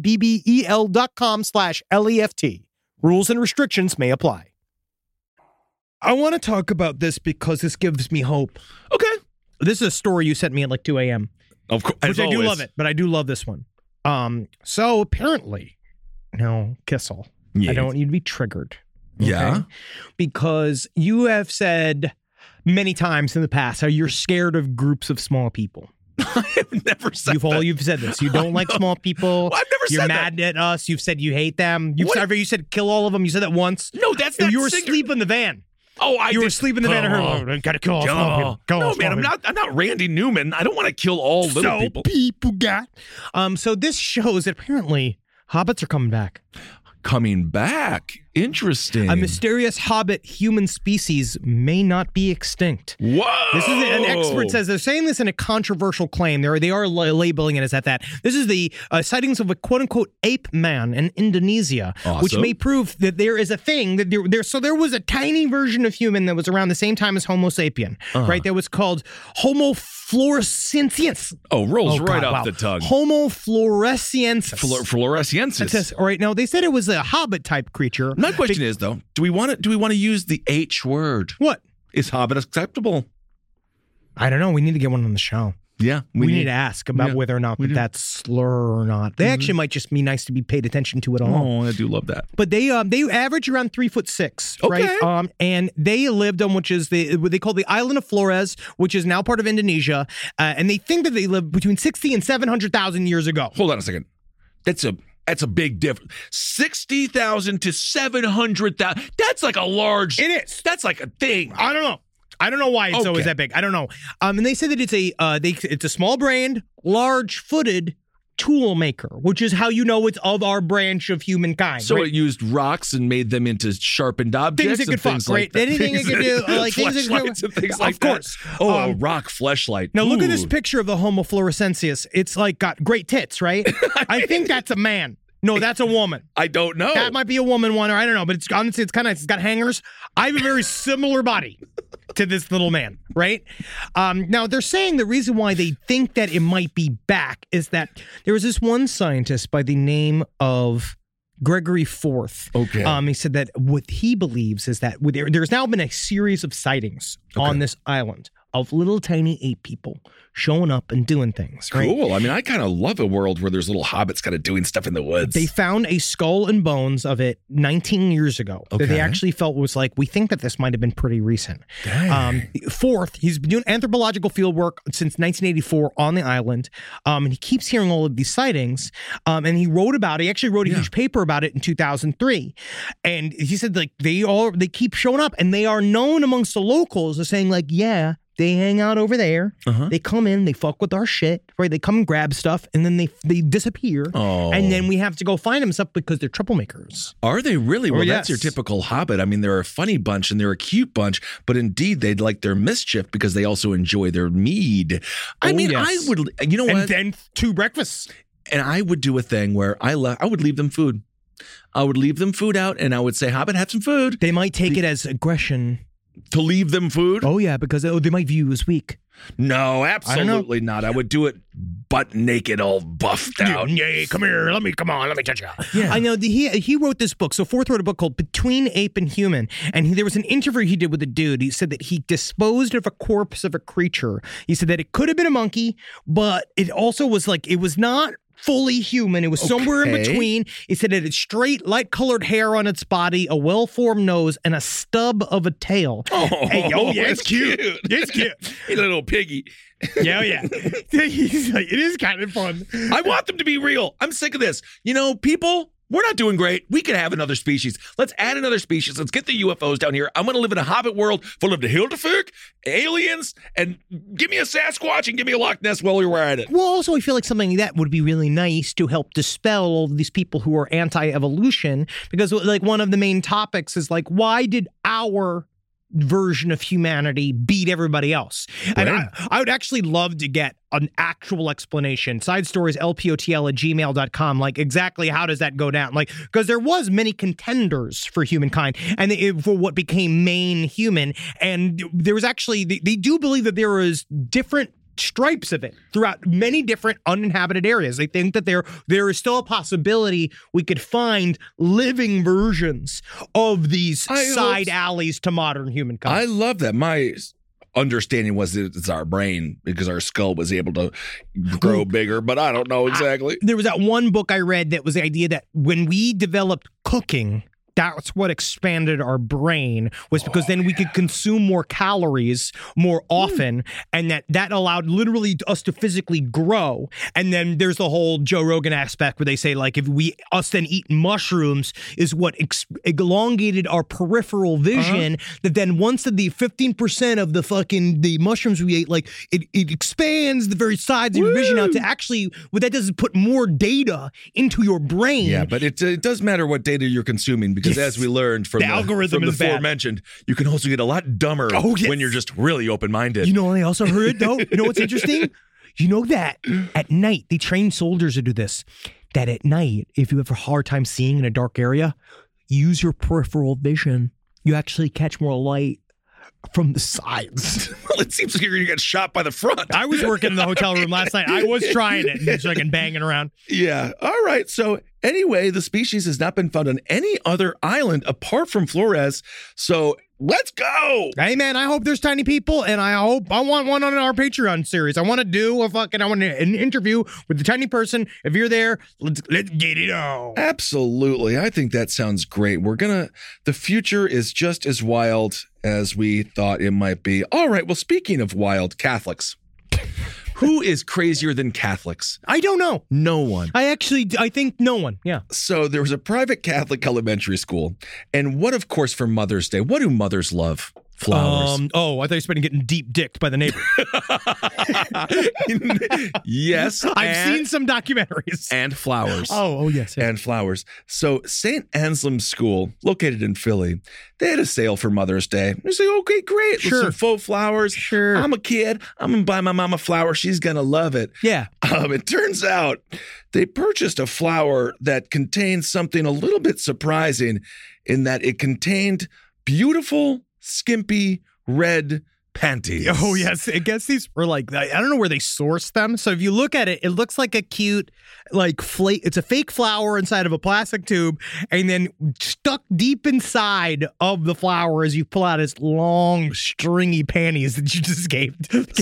Speaker 7: BABBEL.com/LEFT. Rules and restrictions may apply.
Speaker 5: I want to talk about this because this gives me hope.
Speaker 4: Okay.
Speaker 5: This is a story you sent me at like 2 a.m.
Speaker 4: Of course.
Speaker 5: Which I do love it, but I do love this one. So apparently, no, Kissel,
Speaker 4: Yeah.
Speaker 5: I don't want you to be triggered. Okay?
Speaker 4: Yeah.
Speaker 5: Because you have said many times in the past how you're scared of groups of small people.
Speaker 4: I've never said that.
Speaker 5: You've said this. You don't like small people.
Speaker 4: Well, I've never
Speaker 5: You're
Speaker 4: said
Speaker 5: mad at us. You've said you hate them. You said kill all of them. You said that once.
Speaker 4: No, that's not
Speaker 5: You were
Speaker 4: singer.
Speaker 5: asleep in the van.
Speaker 4: Oh,
Speaker 5: You were asleep in the van. I heard, gotta kill all small people. Kill all
Speaker 4: No,
Speaker 5: small
Speaker 4: man,
Speaker 5: people.
Speaker 4: I'm not Randy Newman. I don't want to kill all little people.
Speaker 5: People got. So this shows that apparently hobbits are coming back.
Speaker 4: coming back. Interesting.
Speaker 5: A mysterious hobbit human species may not be extinct.
Speaker 4: Whoa!
Speaker 5: This is an expert says they're saying this in a controversial claim. They are labeling it as that. This is the sightings of a quote-unquote ape man in Indonesia, which may prove that there is a thing that there was a tiny version of human that was around the same time as Homo sapien, right? That was called Homo floresiensis.
Speaker 4: Rolls right off the tongue.
Speaker 5: Homo floresiensis.
Speaker 4: Floresiensis.
Speaker 5: It says, all right, now they said it was a hobbit type creature.
Speaker 4: My question is though, do we want to use the H word?
Speaker 5: What?
Speaker 4: Is hobbit acceptable?
Speaker 5: I don't know. We need to get one on the show.
Speaker 4: Yeah,
Speaker 5: we need to ask about whether or not that's slur or not. They actually might just be nice to be paid attention to at all.
Speaker 4: Oh, I do love that.
Speaker 5: But they average around 3'6", right? And they lived on what they call the island of Flores, which is now part of Indonesia, and they think that they lived between 60 and 700,000 years ago.
Speaker 4: Hold on a second. That's a big difference. 60,000 to 700,000. That's like a large.
Speaker 5: It is.
Speaker 4: That's like a thing.
Speaker 5: I don't know why it's always that big. I don't know. And they said that it's a small brained, large-footed tool maker, which is how you know it's of our branch of humankind.
Speaker 4: So it used rocks and made them into sharpened objects.
Speaker 5: Things it could fuck, right? Anything it could do, like things
Speaker 4: and things like that. Of course. A rock fleshlight.
Speaker 5: Now look at this picture of the Homo floresiensis. It's like got great tits, right? I think that's a man. No, that's a woman.
Speaker 4: I don't know.
Speaker 5: That might be a woman one, or I don't know. But it's honestly, it's got hangers. I have a very similar body to this little man, right? Now, they're saying the reason why they think that it might be back is that there was this one scientist by the name of Gregory Forth.
Speaker 4: Okay.
Speaker 5: He said that what he believes is that there's now been a series of sightings on this island of little tiny ape people showing up and doing things. Right?
Speaker 4: Cool. I mean, I kind of love a world where there's little hobbits kind of doing stuff in the woods.
Speaker 5: They found a skull and bones of it 19 years ago that they actually felt was like, we think that this might have been pretty recent. Forth, he's been doing anthropological field work since 1984 on the island. And he keeps hearing all of these sightings. And he wrote about it. He actually wrote a huge paper about it in 2003. And he said like they keep showing up and they are known amongst the locals as saying like, yeah, they hang out over there. They come in, they fuck with our shit, right? They come and grab stuff, and then they disappear. And then we have to go find them stuff because they're troublemakers.
Speaker 4: Are they really? Well, that's your typical hobbit. I mean, they're a funny bunch and they're a cute bunch, but indeed they'd like their mischief because they also enjoy their mead. I would, you know what?
Speaker 5: And then 2 breakfasts.
Speaker 4: And I would do a thing where I would leave them food. I would leave them food out, and I would say, Hobbit, have some food.
Speaker 5: They might take it as aggression.
Speaker 4: To leave them food?
Speaker 5: Oh, yeah, because they might view you as weak.
Speaker 4: No, absolutely not. I would do it butt naked, all buffed out.
Speaker 5: Yeah, come here. Let me touch you. Yeah. I know he wrote this book. So Forth wrote a book called Between Ape and Human. And there was an interview he did with a dude. He said that he disposed of a corpse of a creature. He said that it could have been a monkey, but it also was like, it was not fully human. It was somewhere in between. He said it had straight, light-colored hair on its body, a well-formed nose, and a stub of a tail.
Speaker 4: It's cute.
Speaker 5: It's cute.
Speaker 4: Hey, little piggy.
Speaker 5: Yeah. He's like, it is kind of fun.
Speaker 4: I want them to be real. I'm sick of this. You know, people, we're not doing great. We could have another species. Let's add another species. Let's get the UFOs down here. I'm going to live in a hobbit world full of the Hildefolk, aliens, and give me a Sasquatch and give me a Loch Ness while we're at it.
Speaker 5: Well, also, I feel like something like that would be really nice to help dispel all of these people who are anti-evolution, because like one of the main topics is like, why did our version of humanity beat everybody else? And I would actually love to get an actual explanation. Side stories, lpotl@gmail.com. Like exactly how does that go down? Like, because there was many contenders for humankind and for what became main human. And there was actually, they do believe that there is different stripes of it throughout many different uninhabited areas. They think that there is still a possibility we could find living versions of these side alleys to modern humankind.
Speaker 4: I love that. My understanding was that it's our brain because our skull was able to grow bigger, but I don't know exactly.
Speaker 5: There was that one book I read that was the idea that when we developed cooking, that's what expanded our brain, was because then we could consume more calories more often, and that allowed literally us to physically grow. And then there's the whole Joe Rogan aspect where they say, like, if us then eat mushrooms is what elongated our peripheral vision, that then once the 15% of the mushrooms we ate, like, it expands the very sides of your vision out to actually, what that does is put more data into your brain.
Speaker 4: Yeah, but it does matter what data you're consuming, because as we learned from the
Speaker 5: algorithm is
Speaker 4: aforementioned, you can also get a lot dumber when you're just really open-minded.
Speaker 5: You know what I also heard, though? You know what's interesting? You know that at night, they train soldiers to do this, that at night, if you have a hard time seeing in a dark area, use your peripheral vision. You actually catch more light from the sides.
Speaker 4: Well, it seems like you're going to get shot by the front.
Speaker 5: I was working in the hotel room last night. I was trying it, and fucking banging around.
Speaker 4: Yeah. All right. So anyway, the species has not been found on any other island apart from Flores. So let's go.
Speaker 5: Hey, man, I hope there's tiny people, and I want one on our Patreon series. I want to do an interview with the tiny person. If you're there, let's get it on.
Speaker 4: Absolutely. I think that sounds great. The future is just as wild as we thought it might be. All right. Well, speaking of wild, Catholics. Who is crazier than Catholics?
Speaker 5: I don't know.
Speaker 4: No one.
Speaker 5: I think no one. Yeah.
Speaker 4: So there was a private Catholic elementary school. And what, of course, for Mother's Day, what do mothers love? Flowers.
Speaker 5: I thought you were getting deep dicked by the neighbor.
Speaker 4: Yes.
Speaker 5: I've seen some documentaries.
Speaker 4: And flowers.
Speaker 5: Oh, yes.
Speaker 4: And flowers. So St. Anselm's School, located in Philly, they had a sale for Mother's Day. They say, okay, great.
Speaker 5: Sure.
Speaker 4: Some faux flowers.
Speaker 5: Sure.
Speaker 4: I'm a kid. I'm going to buy my mom a flower. She's going to love it.
Speaker 5: Yeah.
Speaker 4: It turns out they purchased a flower that contained something a little bit surprising, in that it contained beautiful, skimpy red panties.
Speaker 5: Oh, yes. I guess these were I don't know where they sourced them. So if you look at it, it looks like a cute, it's a fake flower inside of a plastic tube. And then stuck deep inside of the flower as you pull out its long, stringy panties that you just gave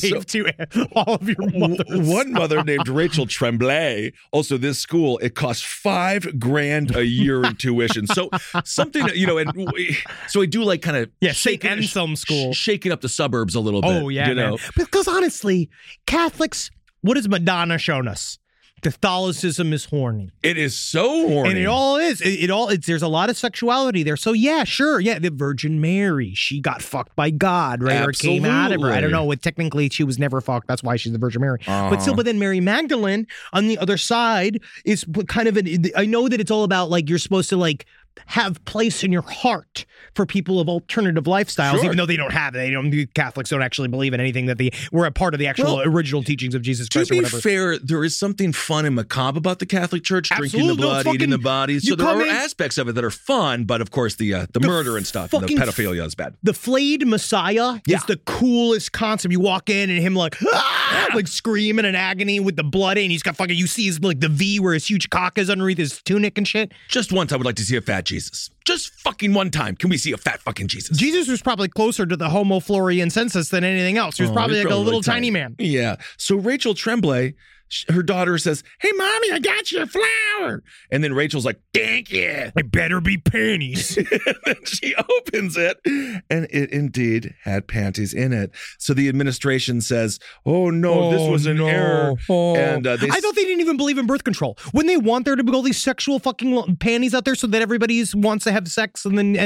Speaker 5: to all of your mothers.
Speaker 4: One mother named Rachel Tremblay. Also, this school, it costs $5,000 a year in tuition. So something, so I do kind of
Speaker 5: St. Anselm School,
Speaker 4: shaking up the suburbs a little bit.
Speaker 5: Oh, yeah, man. Because honestly, Catholics, what has Madonna shown us? Catholicism is horny.
Speaker 4: It is so horny.
Speaker 5: And it all is. There's a lot of sexuality there. So yeah, sure. Yeah, the Virgin Mary, she got fucked by God, right?
Speaker 4: Absolutely.
Speaker 5: Or came out of her. I don't know. Technically, she was never fucked. That's why she's the Virgin Mary. But then Mary Magdalene on the other side is kind of I know that it's all about you're supposed to have place in your heart for people of alternative lifestyles, even though they don't have it. Catholics don't actually believe in anything that were a part of the actual original teachings of Jesus Christ or whatever.
Speaker 4: To be fair, there is something fun and macabre about the Catholic Church, drinking the blood, eating the bodies. So there are aspects of it that are fun, but of course the murder and stuff, and the pedophilia is bad.
Speaker 5: The flayed Messiah is the coolest concept. You walk in and him screaming in agony with the blood in. He's got you see his the V where his huge cock is underneath his tunic and shit.
Speaker 4: Just once I would like to see a fat Jesus. Just fucking one time. Can we see a fat fucking Jesus?
Speaker 5: Jesus was probably closer to the Homo floresiensis census than anything else. He was probably a little tiny man.
Speaker 4: Yeah. So Rachel Tremblay, her daughter says, "Hey, Mommy, I got you a flower." And then Rachel's like, "Thank you.
Speaker 5: It better be panties."
Speaker 4: And then she opens it, and it indeed had panties in it. So the administration says, "Oh, no, this was an error." And
Speaker 5: I thought they didn't even believe in birth control. Wouldn't they want there to be all these sexual fucking panties out there so that everybody wants to have sex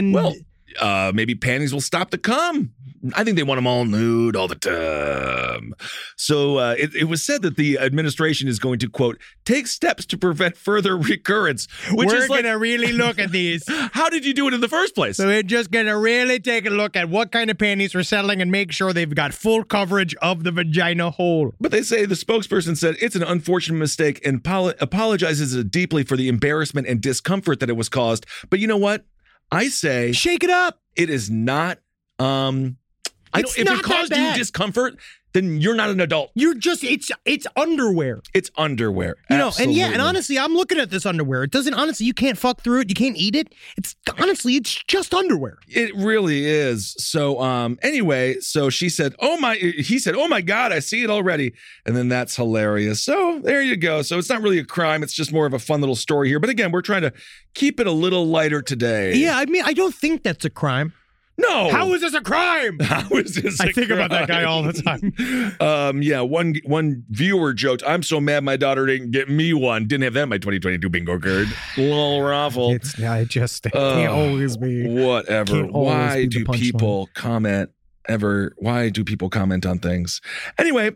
Speaker 4: maybe panties will stop the cum. I think they want them all nude all the time. So it was said that the administration is going to, quote, take steps to prevent further recurrence.
Speaker 5: We're going to really look at these.
Speaker 4: How did you do it in the first place?
Speaker 5: So we're just going to really take a look at what kind of panties we're selling and make sure they've got full coverage of the vagina hole.
Speaker 4: But they say the spokesperson said it's an unfortunate mistake and apologizes deeply for the embarrassment and discomfort that it was caused. But you know what? I say,
Speaker 5: shake it up.
Speaker 4: It is not. If it caused you discomfort, then you're not an adult.
Speaker 5: You're just, it's underwear.
Speaker 4: It's underwear.
Speaker 5: You know,
Speaker 4: Absolutely.
Speaker 5: and honestly, I'm looking at this underwear. It doesn't, honestly, you can't fuck through it. You can't eat it. It's just underwear.
Speaker 4: It really is. So, anyway, so he said, oh my God, I see it already. And then that's hilarious. So there you go. So it's not really a crime. It's just more of a fun little story here. But again, we're trying to keep it a little lighter today.
Speaker 5: Yeah, I mean, I don't think that's a crime.
Speaker 4: No.
Speaker 5: How is this a crime?
Speaker 4: How is this
Speaker 5: I think about that guy all the time.
Speaker 4: Yeah, one viewer joked, I'm so mad my daughter didn't get me one. Didn't have that in my 2022 bingo card. Little raffle.
Speaker 5: It can't always be.
Speaker 4: Whatever. Why do people comment ever? Why do people comment on things? Anyway,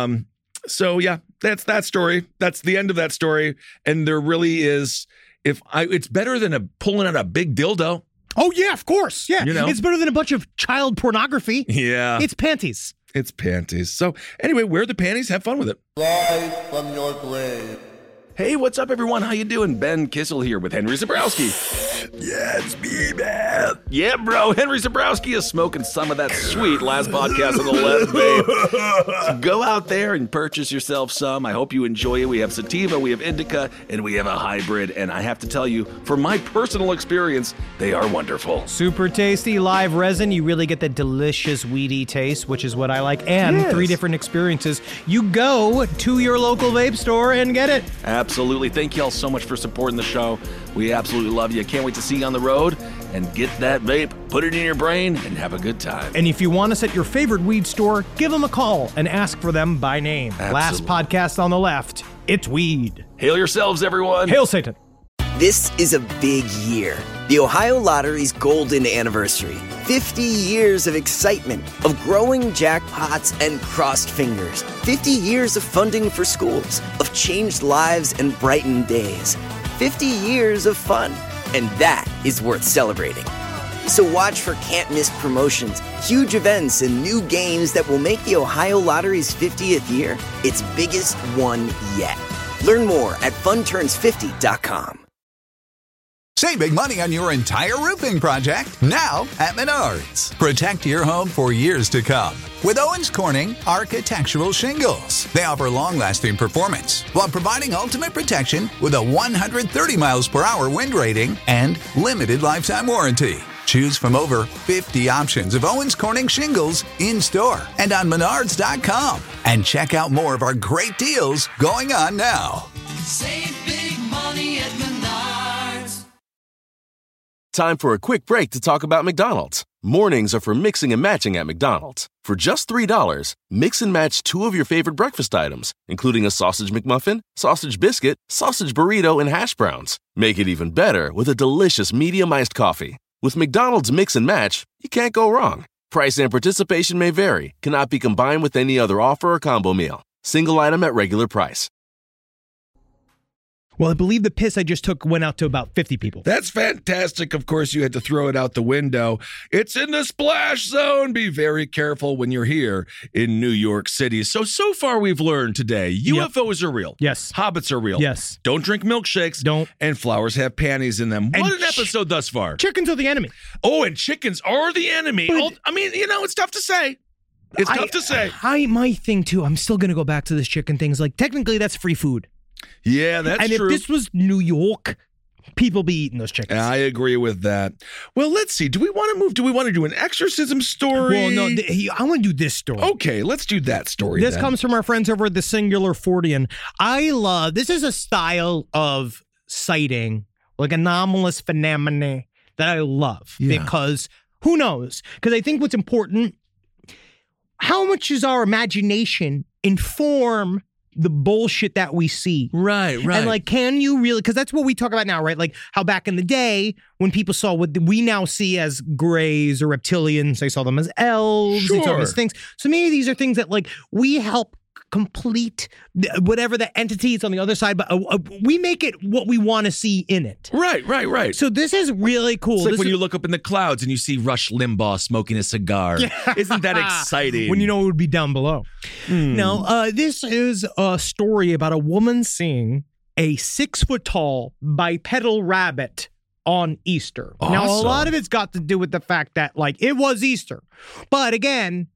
Speaker 4: so yeah, that's that story. That's the end of that story. And there really is, it's better than pulling out a big dildo.
Speaker 5: Oh, yeah, of course. Yeah.
Speaker 4: You know?
Speaker 5: It's better than a bunch of child pornography.
Speaker 4: Yeah.
Speaker 5: It's panties.
Speaker 4: It's panties. So anyway, wear the panties. Have fun with it.
Speaker 8: Live from your grave.
Speaker 4: Hey, what's up, everyone? How you doing? Ben Kissel here with Henry Zebrowski. Yeah, it's me, man. Yeah, bro. Henry Zebrowski is smoking some of that sweet Last Podcast on the Left, babe. So go out there and purchase yourself some. I hope you enjoy it. We have sativa, we have indica, and we have a hybrid. And I have to tell you, from my personal experience, they are wonderful.
Speaker 5: Super tasty live resin. You really get the delicious weedy taste, which is what I like. And 3 different experiences. You go to your local vape store and get it.
Speaker 4: Absolutely. Thank you all so much for supporting the show. We absolutely love you. Can't wait to see you on the road and get that vape, put it in your brain, and have a good time.
Speaker 5: And if you want us at your favorite weed store, give them a call and ask for them by name.
Speaker 4: Absolutely.
Speaker 5: Last Podcast on the Left. It's weed.
Speaker 4: Hail yourselves, everyone.
Speaker 5: Hail Satan.
Speaker 1: This is a big year. The Ohio Lottery's golden anniversary. 50 years of excitement, of growing jackpots and crossed fingers. 50 years of funding for schools, of changed lives and brightened days. 50 years of fun, and that is worth celebrating. So watch for can't-miss promotions, huge events, and new games that will make the Ohio Lottery's 50th year its biggest one yet. Learn more at funturns50.com.
Speaker 9: Save big money on your entire roofing project now at Menards. Protect your home for years to come with Owens Corning Architectural Shingles. They offer long-lasting performance while providing ultimate protection with a 130 miles per hour wind rating and limited lifetime warranty. Choose from over 50 options of Owens Corning shingles in-store and on Menards.com. And check out more of our great deals going on now.
Speaker 10: Save big money at Menards.
Speaker 2: Time for a quick break to talk about McDonald's. Mornings are for mixing and matching at McDonald's. For just $3, mix and match 2 of your favorite breakfast items, including a sausage McMuffin, sausage biscuit, sausage burrito, and hash browns. Make it even better with a delicious medium iced coffee. With McDonald's Mix and Match, you can't go wrong. Price and participation may vary, cannot be combined with any other offer or combo meal. Single item at regular price.
Speaker 5: Well, I believe the piss I just took went out to about 50 people.
Speaker 4: That's fantastic. Of course, you had to throw it out the window. It's in the splash zone. Be very careful when you're here in New York City. So far we've learned today, UFOs are real.
Speaker 5: Yes.
Speaker 4: Hobbits are real.
Speaker 5: Yes.
Speaker 4: Don't drink milkshakes.
Speaker 5: Don't.
Speaker 4: And flowers have panties in them.
Speaker 5: And
Speaker 4: what an episode thus far.
Speaker 5: Chickens are the enemy.
Speaker 4: Oh, and chickens are the enemy. I mean, it's tough to say. It's tough to say.
Speaker 5: My thing, too, I'm still going to go back to this chicken thing. Is like, technically, that's free food.
Speaker 4: Yeah, that's true.
Speaker 5: And if this was New York, people be eating those chickens.
Speaker 4: I agree with that. Well, let's see. Do we want to move? Do we want to do an exorcism story?
Speaker 5: Well, no, I want to do this story.
Speaker 4: Okay, let's do that story.
Speaker 5: This comes from our friends over at the Singular Fortean. This is a style of sighting, like anomalous phenomena that I love because who knows? Because I think what's important, how much does our imagination inform the bullshit that we see?
Speaker 4: Right.
Speaker 5: And like, can you really, because that's what we talk about now, right? Like how back in the day when people saw what we now see as grays or reptilians, they saw them as elves, they saw them as things. So maybe these are things that like we help complete whatever the entity is on the other side, but we make it what we want to see in it.
Speaker 4: Right.
Speaker 5: So this is really cool.
Speaker 4: It's like when you look up in the clouds and you see Rush Limbaugh smoking a cigar. Yeah. Isn't that exciting?
Speaker 5: When you know it would be down below. Now, this is a story about a woman seeing a 6-foot-tall bipedal rabbit on Easter.
Speaker 4: Awesome.
Speaker 5: Now, a lot of it's got to do with the fact that, like, it was Easter. But again,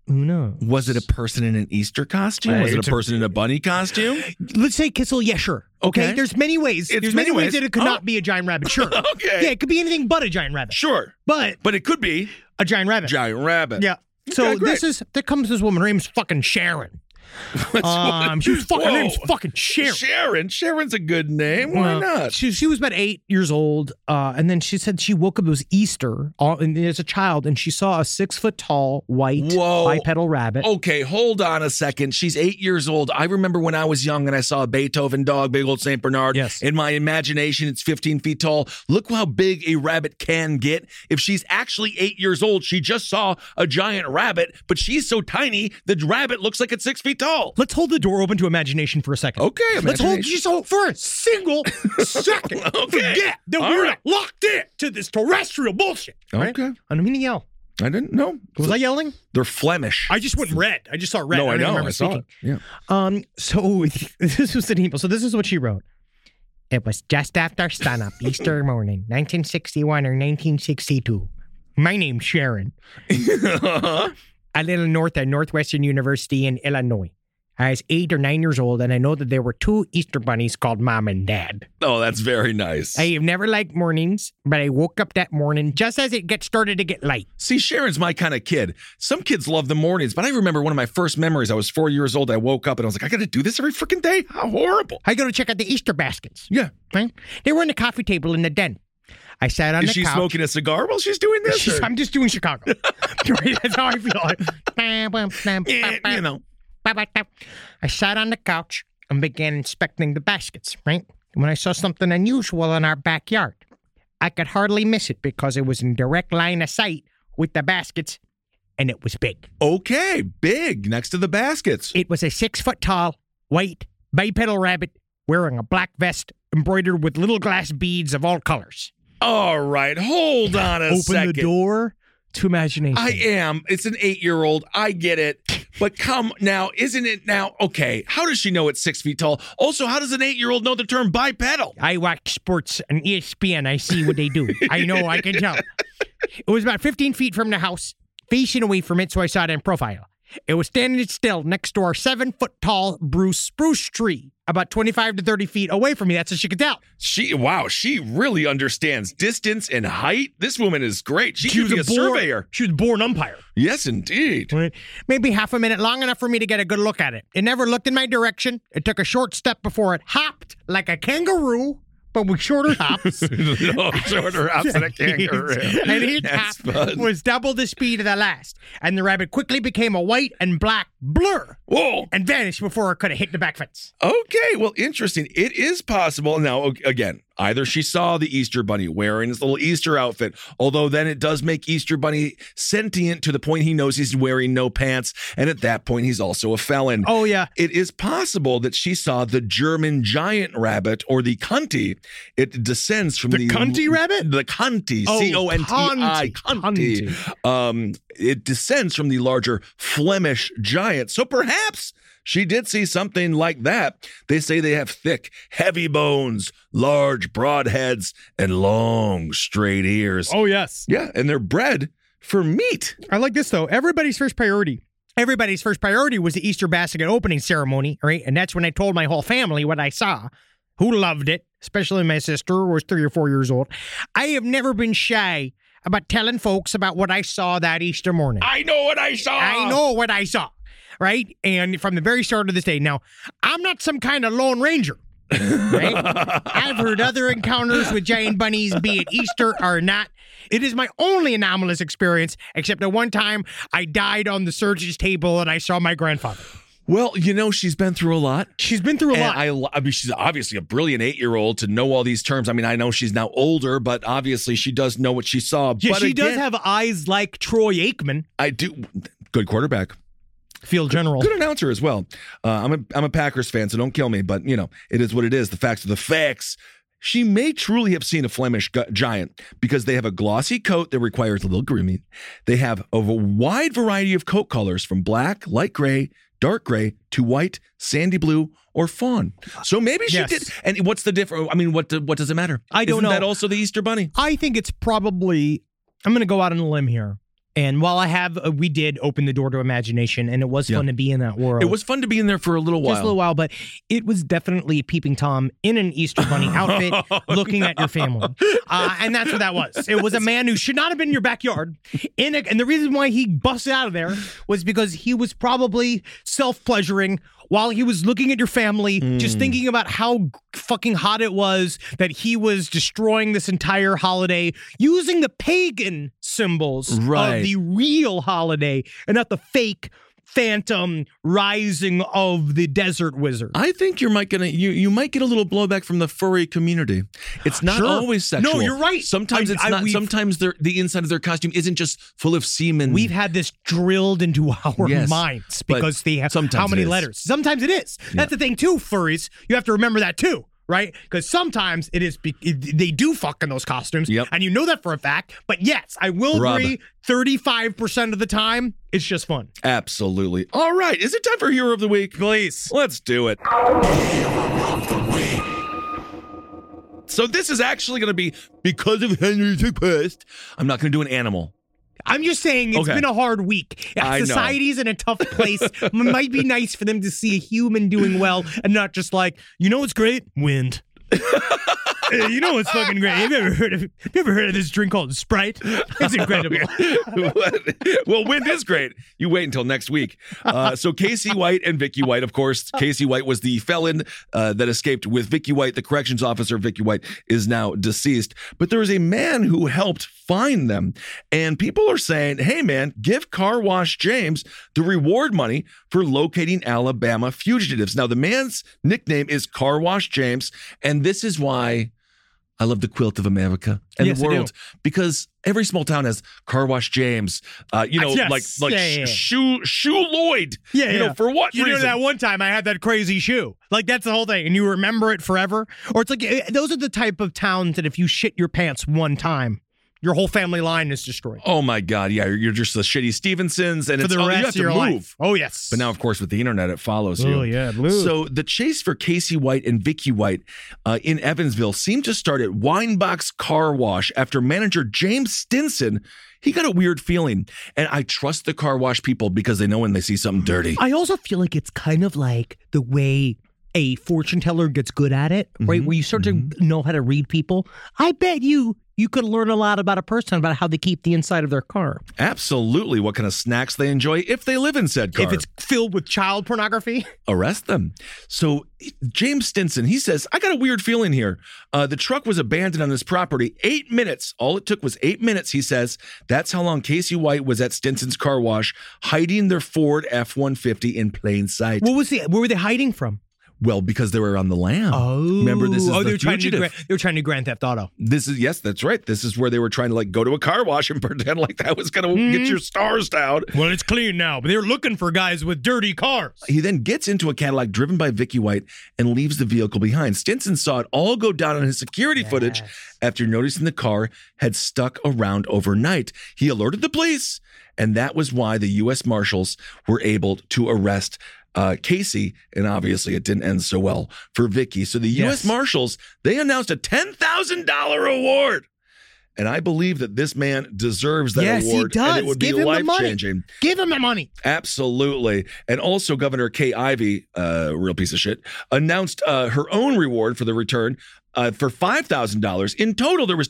Speaker 5: Who knows?
Speaker 4: Was it a person in an Easter costume? Was it a person in a bunny costume?
Speaker 5: Let's say Kissel, yeah, sure. Okay. There's many ways. There's many ways that it could not be a giant rabbit. Sure.
Speaker 4: Okay.
Speaker 5: Yeah, it could be anything but a giant rabbit.
Speaker 4: Sure.
Speaker 5: But
Speaker 4: it could be
Speaker 5: a giant rabbit.
Speaker 4: Giant rabbit.
Speaker 5: Yeah. So there comes this woman. Her name's fucking Sharon. She was fucking. Her name's fucking Sharon.
Speaker 4: Sharon's a good name. Why not?
Speaker 5: She was about 8 years old, and then she said she woke up. It was Easter, as a child, and she saw a 6 foot tall white bipedal rabbit.
Speaker 4: Okay, hold on a second. She's 8 years old. I remember when I was young and I saw a Beethoven dog, big old Saint Bernard.
Speaker 5: Yes.
Speaker 4: In my imagination, it's 15 feet tall. Look how big a rabbit can get. If she's actually 8 years old, she just saw a giant rabbit, but she's so tiny, the rabbit looks like it's 6 feet tall.
Speaker 5: Let's hold the door open to imagination for a second.
Speaker 4: Okay,
Speaker 5: Let's hold just for a single second. Forget that we're locked in to this terrestrial bullshit. Right?
Speaker 4: Okay.
Speaker 5: I didn't mean to yell.
Speaker 4: I didn't know.
Speaker 5: Was I yelling?
Speaker 4: They're Flemish.
Speaker 5: I just went red. I just saw red.
Speaker 4: No, I know.
Speaker 5: Remember
Speaker 4: I saw
Speaker 5: speaking.
Speaker 4: it. Yeah.
Speaker 5: So this was an email. So this is what she wrote. It was just after sunup, Easter morning, 1961 or 1962. My name's Sharon. I live north at Northwestern University in Illinois. I was 8 or 9 years old, and I know that there were 2 Easter bunnies called Mom and Dad.
Speaker 4: Oh, that's very nice.
Speaker 5: I have never liked mornings, but I woke up that morning just as it started to get light.
Speaker 4: See, Sharon's my kind of kid. Some kids love the mornings, but I remember one of my first memories. I was 4 years old. I woke up and I was like, I got to do this every freaking day? How horrible.
Speaker 5: I go to check out the Easter baskets.
Speaker 4: Yeah.
Speaker 5: Right? They were on the coffee table in the den. I sat on the couch.
Speaker 4: Is she smoking a cigar while she's doing this?
Speaker 5: I'm just doing Chicago. That's how I feel.
Speaker 4: You know.
Speaker 5: I sat on the couch and began inspecting the baskets, right? When I saw something unusual in our backyard. I could hardly miss it because it was in direct line of sight with the baskets, and it was big.
Speaker 4: Okay, big, next to the baskets.
Speaker 5: It was a 6 foot tall, white, bipedal rabbit wearing a black vest embroidered with little glass beads of all colors.
Speaker 4: All right, hold on a second.
Speaker 5: Open the door to imagination.
Speaker 4: I am. It's an 8-year-old. I get it. But come now, isn't it now? Okay, how does she know it's 6 feet tall? Also, how does an 8-year-old know the term bipedal?
Speaker 5: I watch sports on ESPN. I see what they do. I know. I can tell. It was about 15 feet from the house, facing away from it, so I saw it in profile. It was standing still next to our 7 foot tall spruce tree, about 25 to 30 feet away from me. That's what she could tell.
Speaker 4: She really understands distance and height. This woman is great. She could be a surveyor.
Speaker 5: She was born umpire.
Speaker 4: Yes, indeed.
Speaker 5: Maybe half a minute, long enough for me to get a good look at it. It never looked in my direction. It took a short step before it hopped like a kangaroo, but with shorter hops.
Speaker 4: No, shorter hops than a kangaroo.
Speaker 5: And each hop was double the speed of the last. And the rabbit quickly became a white and black blur.
Speaker 4: Whoa.
Speaker 5: And vanished before it could have hit the back fence.
Speaker 4: Okay, well, interesting. It is possible. Now, again, either she saw the Easter Bunny wearing his little Easter outfit, although then it does make Easter Bunny sentient to the point he knows he's wearing no pants, and at that point he's also a felon.
Speaker 5: Oh, yeah.
Speaker 4: It is possible that she saw the German giant rabbit, or the Cunty. It descends from the
Speaker 5: Cunty rabbit?
Speaker 4: The Cunty,
Speaker 5: oh,
Speaker 4: C-O-N-T-I, Cunty. It descends from the larger Flemish giant. So perhaps she did see something like that. They say they have thick, heavy bones, large, broad heads, and long, straight ears.
Speaker 5: Oh, yes.
Speaker 4: Yeah, and they're bred for meat.
Speaker 5: I like this, though. Everybody's first priority was the Easter basket opening ceremony, right? And that's when I told my whole family what I saw, who loved it, especially my sister, who was 3 or 4 years old. I have never been shy about telling folks about what I saw that Easter morning.
Speaker 4: I know what I saw.
Speaker 5: Right? And from the very start of this day. Now, I'm not some kind of Lone Ranger. Right? I've heard other encounters with giant bunnies, be it Easter or not. It is my only anomalous experience, except that one time I died on the surgeon's table and I saw my grandfather.
Speaker 4: Well, she's been through a lot.
Speaker 5: She's been through a lot.
Speaker 4: I mean, she's obviously a brilliant 8-year-old to know all these terms. I mean, I know she's now older, but obviously she does know what she saw.
Speaker 5: Yeah,
Speaker 4: but
Speaker 5: she does have eyes like Troy Aikman.
Speaker 4: I do. Good quarterback.
Speaker 5: Field general.
Speaker 4: Good announcer as well. I'm a Packers fan, so don't kill me, but, it is what it is. The facts are the facts. She may truly have seen a Flemish giant because they have a glossy coat that requires a little grooming. They have a wide variety of coat colors from black, light gray, dark gray to white, sandy blue, or fawn. So maybe she did. And what's the difference? I mean, what does it matter?
Speaker 5: I don't know.
Speaker 4: Isn't that also the Easter Bunny?
Speaker 5: I think it's probably, I'm going to go out on a limb here And while we did open the door to imagination, and it was fun to be in that world.
Speaker 4: It was fun to be in there for a little while.
Speaker 5: Just a little while, but it was definitely Peeping Tom in an Easter Bunny outfit looking at your family. And that's what that was. It was a man who should not have been in your backyard. And the reason why he busted out of there was because he was probably self-pleasuring while he was looking at your family, just thinking about how fucking hot it was that he was destroying this entire holiday using the pagan symbols of the real holiday and not the fake phantom rising of the desert wizard.
Speaker 4: I think you might get a little blowback from the furry community. It's not always sexual.
Speaker 5: No, you're right.
Speaker 4: Sometimes it's not. Sometimes the inside of their costume isn't just full of semen.
Speaker 5: We've had this drilled into our minds because they have how many letters. Sometimes it is. That's the thing too, furries. You have to remember that too. Right? Because sometimes they do fuck in those costumes, and you know that for a fact. But yes, I will agree, 35% of the time, it's just fun.
Speaker 4: Absolutely. All right, is it time for Hero of the Week?
Speaker 5: Please.
Speaker 4: Let's do it. So this is actually going to be, because of Henry's request, I'm not going to do an animal.
Speaker 5: I'm just saying it's been a hard week. Society's in a tough place. It might be nice for them to see a human doing well and not just like, you know what's great? Wind. You know what's fucking great? Have you ever heard of this drink called Sprite? It's incredible.
Speaker 4: Well, wind is great. You wait until next week. So Casey White and Vicky White, of course. Casey White was the felon that escaped with Vicky White. The corrections officer, Vicky White, is now deceased. But there is a man who helped find them. And people are saying, hey, man, give Car Wash James the reward money for locating Alabama fugitives. Now, the man's nickname is Car Wash James. And this is why I love the quilt of America and the world, because every small town has Car Wash James, like Shoe Lloyd. For what reason?
Speaker 5: You know that one time I had that crazy shoe. Like, that's the whole thing. And you remember it forever. Or it's like, those are the type of towns that if you shit your pants one time, your whole family line is destroyed.
Speaker 4: Oh, my God. Yeah, you're just the shitty Stevensons. And
Speaker 5: for the rest
Speaker 4: you have to
Speaker 5: of your
Speaker 4: move.
Speaker 5: Life. Oh, yes.
Speaker 4: But now, of course, with the internet, it follows you.
Speaker 5: Oh, yeah. Blue.
Speaker 4: So the chase for Casey White and Vicky White in Evansville seemed to start at Winebox Car Wash after manager James Stinson, he got a weird feeling. And I trust the car wash people because they know when they see something dirty.
Speaker 5: I also feel like it's kind of like the way a fortune teller gets good at it, right? Where you start to know how to read people. I bet you could learn a lot about a person, about how they keep the inside of their car.
Speaker 4: Absolutely. What kind of snacks they enjoy if they live in said car.
Speaker 5: If it's filled with child pornography.
Speaker 4: Arrest them. So James Stinson, he says, I got a weird feeling here. The truck was abandoned on this property 8 minutes. All it took was 8 minutes, he says. That's how long Casey White was at Stinson's car wash, hiding their Ford F-150 in plain sight.
Speaker 5: Where were they hiding from?
Speaker 4: Well, because they were on the lam. Oh, remember this is the fugitive.
Speaker 5: They were trying to Grand Theft Auto.
Speaker 4: Yes, that's right. This is where they were trying to go to a car wash and pretend like that was going to get your stars down.
Speaker 5: Well, it's clean now, but they were looking for guys with dirty cars.
Speaker 4: He then gets into a Cadillac driven by Vicky White and leaves the vehicle behind. Stinson saw it all go down on his security footage after noticing the car had stuck around overnight. He alerted the police, and that was why the U.S. Marshals were able to arrest Casey, and obviously it didn't end so well for Vicky. So the U.S. Marshals, they announced a $10,000 award. And I believe that this man deserves that award.
Speaker 5: Yes, he does.
Speaker 4: And it would be life-changing.
Speaker 5: Give him the money.
Speaker 4: Absolutely. And also Governor Kay Ivey, real piece of shit, announced her own reward for the return for $5,000. In total, there was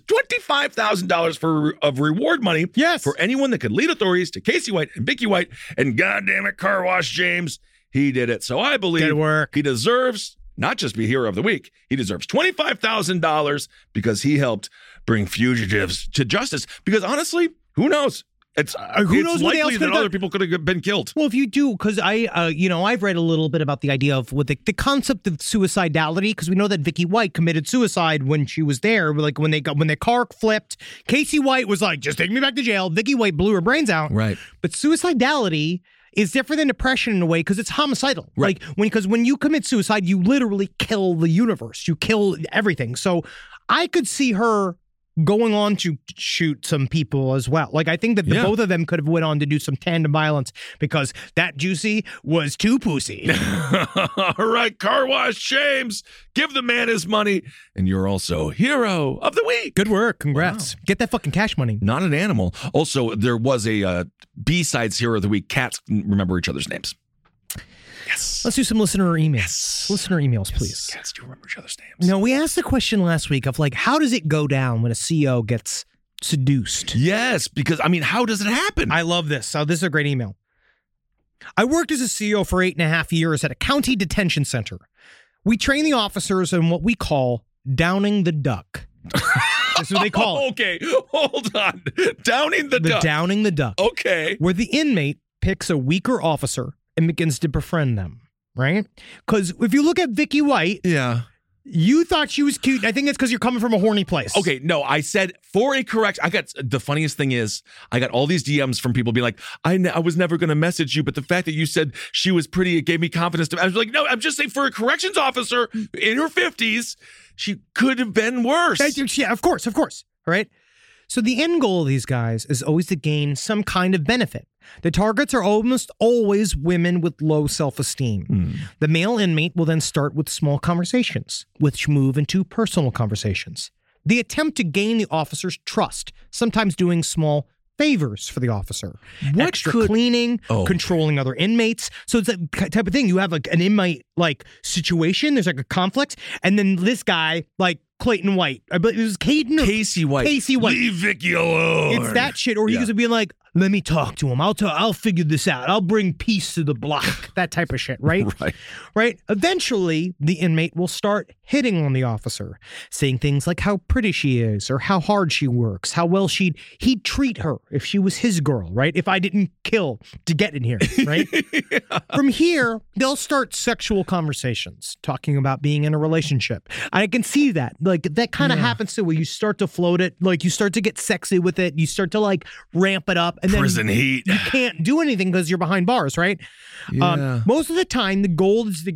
Speaker 4: $25,000 of reward money for anyone that could lead authorities to Casey White and Vicky White. And goddamn it, Car Wash James, he did it. So I believe he deserves not just be Hero of the Week, he deserves $25,000 because he helped bring fugitives to justice. Because honestly, who knows? It's likely that other people could have been killed.
Speaker 5: Well, if you do, because I've read a little bit about the idea of what the concept of suicidality, because we know that Vicky White committed suicide when she was there. Like when the car flipped, Casey White was like, "Just take me back to jail." Vicky White blew her brains out.
Speaker 4: Right.
Speaker 5: But suicidality is different than depression in a way because it's homicidal.
Speaker 4: Right.
Speaker 5: Because when you commit suicide, you literally kill the universe. You kill everything. So I could see her going on to shoot some people as well. Like, I think that both of them could have went on to do some tandem violence because that Juicy was too pussy.
Speaker 4: All right, Car Wash James, give the man his money, and you're also hero of the week.
Speaker 5: Good work. Congrats. Wow. Get that fucking cash money.
Speaker 4: Not an animal. Also, there was a B-sides hero of the week. Cats remember each other's names. Yes.
Speaker 5: Let's do some listener emails. Yes. Listener emails, please.
Speaker 4: Cats do remember each other's names.
Speaker 5: No, we asked the question last week of like, how does it go down when a CEO gets seduced?
Speaker 4: Yes, because, I mean, how does it happen?
Speaker 5: I love this. So this is a great email. I worked as a CEO for 8.5 years at a county detention center. We train the officers in what we call downing the duck. That's what they call it.
Speaker 4: Okay, hold on. Downing the duck.
Speaker 5: Downing the duck.
Speaker 4: Okay.
Speaker 5: Where the inmate picks a weaker officer and begins to befriend them, right? Because if you look at Vicky White, you thought she was cute. I think it's because you're coming from a horny place.
Speaker 4: Okay, no, I said for a correct. I got the funniest thing is I got all these DMs from people being like, I was never going to message you, but the fact that you said she was pretty, it gave me confidence. I was like, no, I'm just saying for a corrections officer in her 50s, she could have been worse.
Speaker 5: Yeah, of course, right? So the end goal of these guys is always to gain some kind of benefit. The targets are almost always women with low self-esteem. The male inmate will then start with small conversations, which move into personal conversations. They attempt to gain the officer's trust, sometimes doing small favors for the officer. Extra cleaning, controlling other inmates. So it's that type of thing. You have like an inmate like situation, there's like a conflict, and then this guy like Clayton White. I believe it was Casey White.
Speaker 4: Leave Vicky alone.
Speaker 5: It's that shit. Or he could be like, let me talk to him. I'll figure this out. I'll bring peace to the block. That type of shit, right? Right. Eventually, the inmate will start hitting on the officer, saying things like how pretty she is or how hard she works, how well he'd treat her if she was his girl, right? If I didn't kill to get in here, right? From here, they'll start sexual conversations, talking about being in a relationship. I can see that. Like, that kind of happens too, where you start to float it, like you start to get sexy with it, you start to like ramp it up, and then
Speaker 4: prison heat.
Speaker 5: You can't do anything because you're behind bars, right?
Speaker 4: Yeah.
Speaker 5: Most of the time, the goal is to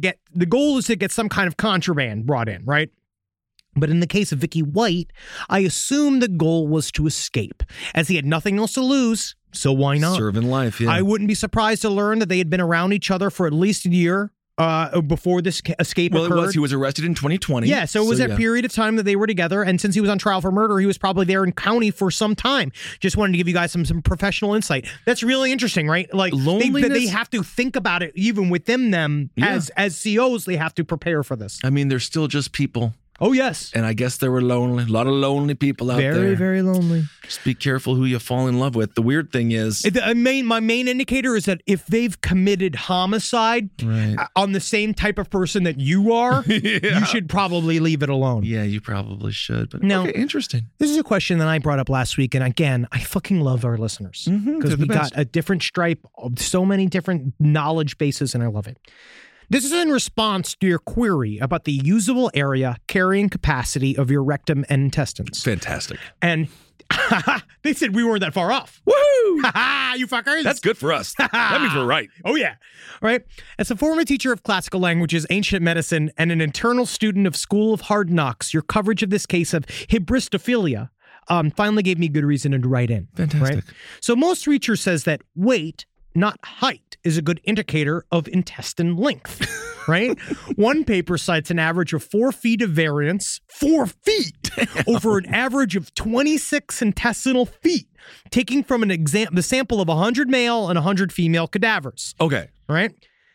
Speaker 5: get some kind of contraband brought in, right? But in the case of Vicky White, I assume the goal was to escape, as he had nothing else to lose. So why not?
Speaker 4: Serving life, yeah.
Speaker 5: I wouldn't be surprised to learn that they had been around each other for at least a year. Before this escape occurred.
Speaker 4: He was arrested in 2020.
Speaker 5: Yeah, so it was that period of time that they were together, and since he was on trial for murder, he was probably there in county for some time. Just wanted to give you guys some professional insight. That's really interesting, right? Like, they have to think about it, even within them, as COs, they have to prepare for this.
Speaker 4: I mean, they're still just people.
Speaker 5: Oh, yes.
Speaker 4: And I guess they were lonely. A lot of lonely people out there.
Speaker 5: Very, very lonely.
Speaker 4: Just be careful who you fall in love with. The weird thing is...
Speaker 5: My main indicator is that if they've committed homicide on the same type of person that you are, you should probably leave it alone.
Speaker 4: Yeah, you probably should. But
Speaker 5: now,
Speaker 4: okay, interesting.
Speaker 5: This is a question that I brought up last week. And again, I fucking love our listeners. Because we got a different stripe of so many different knowledge bases, and I love it. This is in response to your query about the usable area carrying capacity of your rectum and intestines.
Speaker 4: Fantastic.
Speaker 5: And they said we weren't that far off. Woohoo! You fuckers.
Speaker 4: That's good for us. That means we're right.
Speaker 5: Oh, yeah. Right. As a former teacher of classical languages, ancient medicine, and an internal student of School of Hard Knocks, your coverage of this case of hybristophilia finally gave me good reason to write in.
Speaker 4: Fantastic.
Speaker 5: Right? So most research says that weight, not height, is a good indicator of intestine length, right? One paper cites an average of 4 feet of variance, 4 feet, over an average of 26 intestinal feet, taking from the sample of 100 male and 100 female cadavers.
Speaker 4: Okay.
Speaker 5: Right?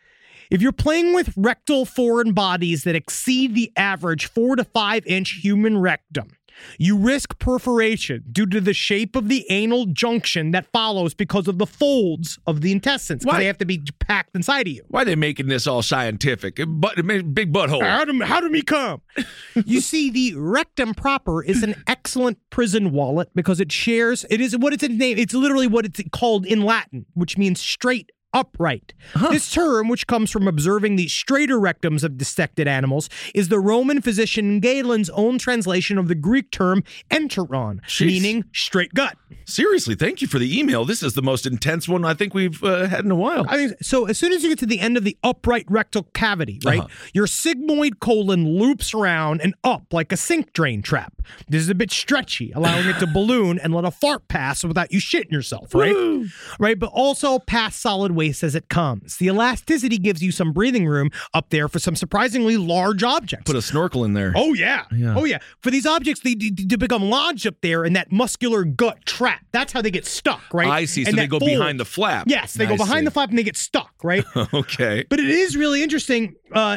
Speaker 5: If you're playing with rectal foreign bodies that exceed the average 4 to 5 inch human rectum, you risk perforation due to the shape of the anal junction that follows because of the folds of the intestines. Why? They have to be packed inside of you.
Speaker 4: Why are they making this all scientific? Big butthole.
Speaker 5: How do me come? You see, the rectum proper is an excellent prison wallet because it's literally what it's called in Latin, which means straight upright. This term, which comes from observing the straighter rectums of dissected animals, is the Roman physician Galen's own translation of the Greek term enteron, meaning straight gut.
Speaker 4: Seriously, thank you for the email. This is the most intense one I think we've had in a while.
Speaker 5: I think so. As soon as you get to the end of the upright rectal cavity, right, your sigmoid colon loops around and up like a sink drain trap. This is a bit stretchy, allowing it to balloon and let a fart pass without you shitting yourself, right?
Speaker 4: Woo.
Speaker 5: Right, but also pass solid waste as it comes. The elasticity gives you some breathing room up there for some surprisingly large objects.
Speaker 4: Put a snorkel in there.
Speaker 5: Oh, yeah. Oh, yeah. For these objects, they become lodged up there in that muscular gut trap. That's how they get stuck, right?
Speaker 4: I see. So they go behind the flap.
Speaker 5: Yes, they go behind the flap and they get stuck, right?
Speaker 4: Okay.
Speaker 5: But it is really interesting.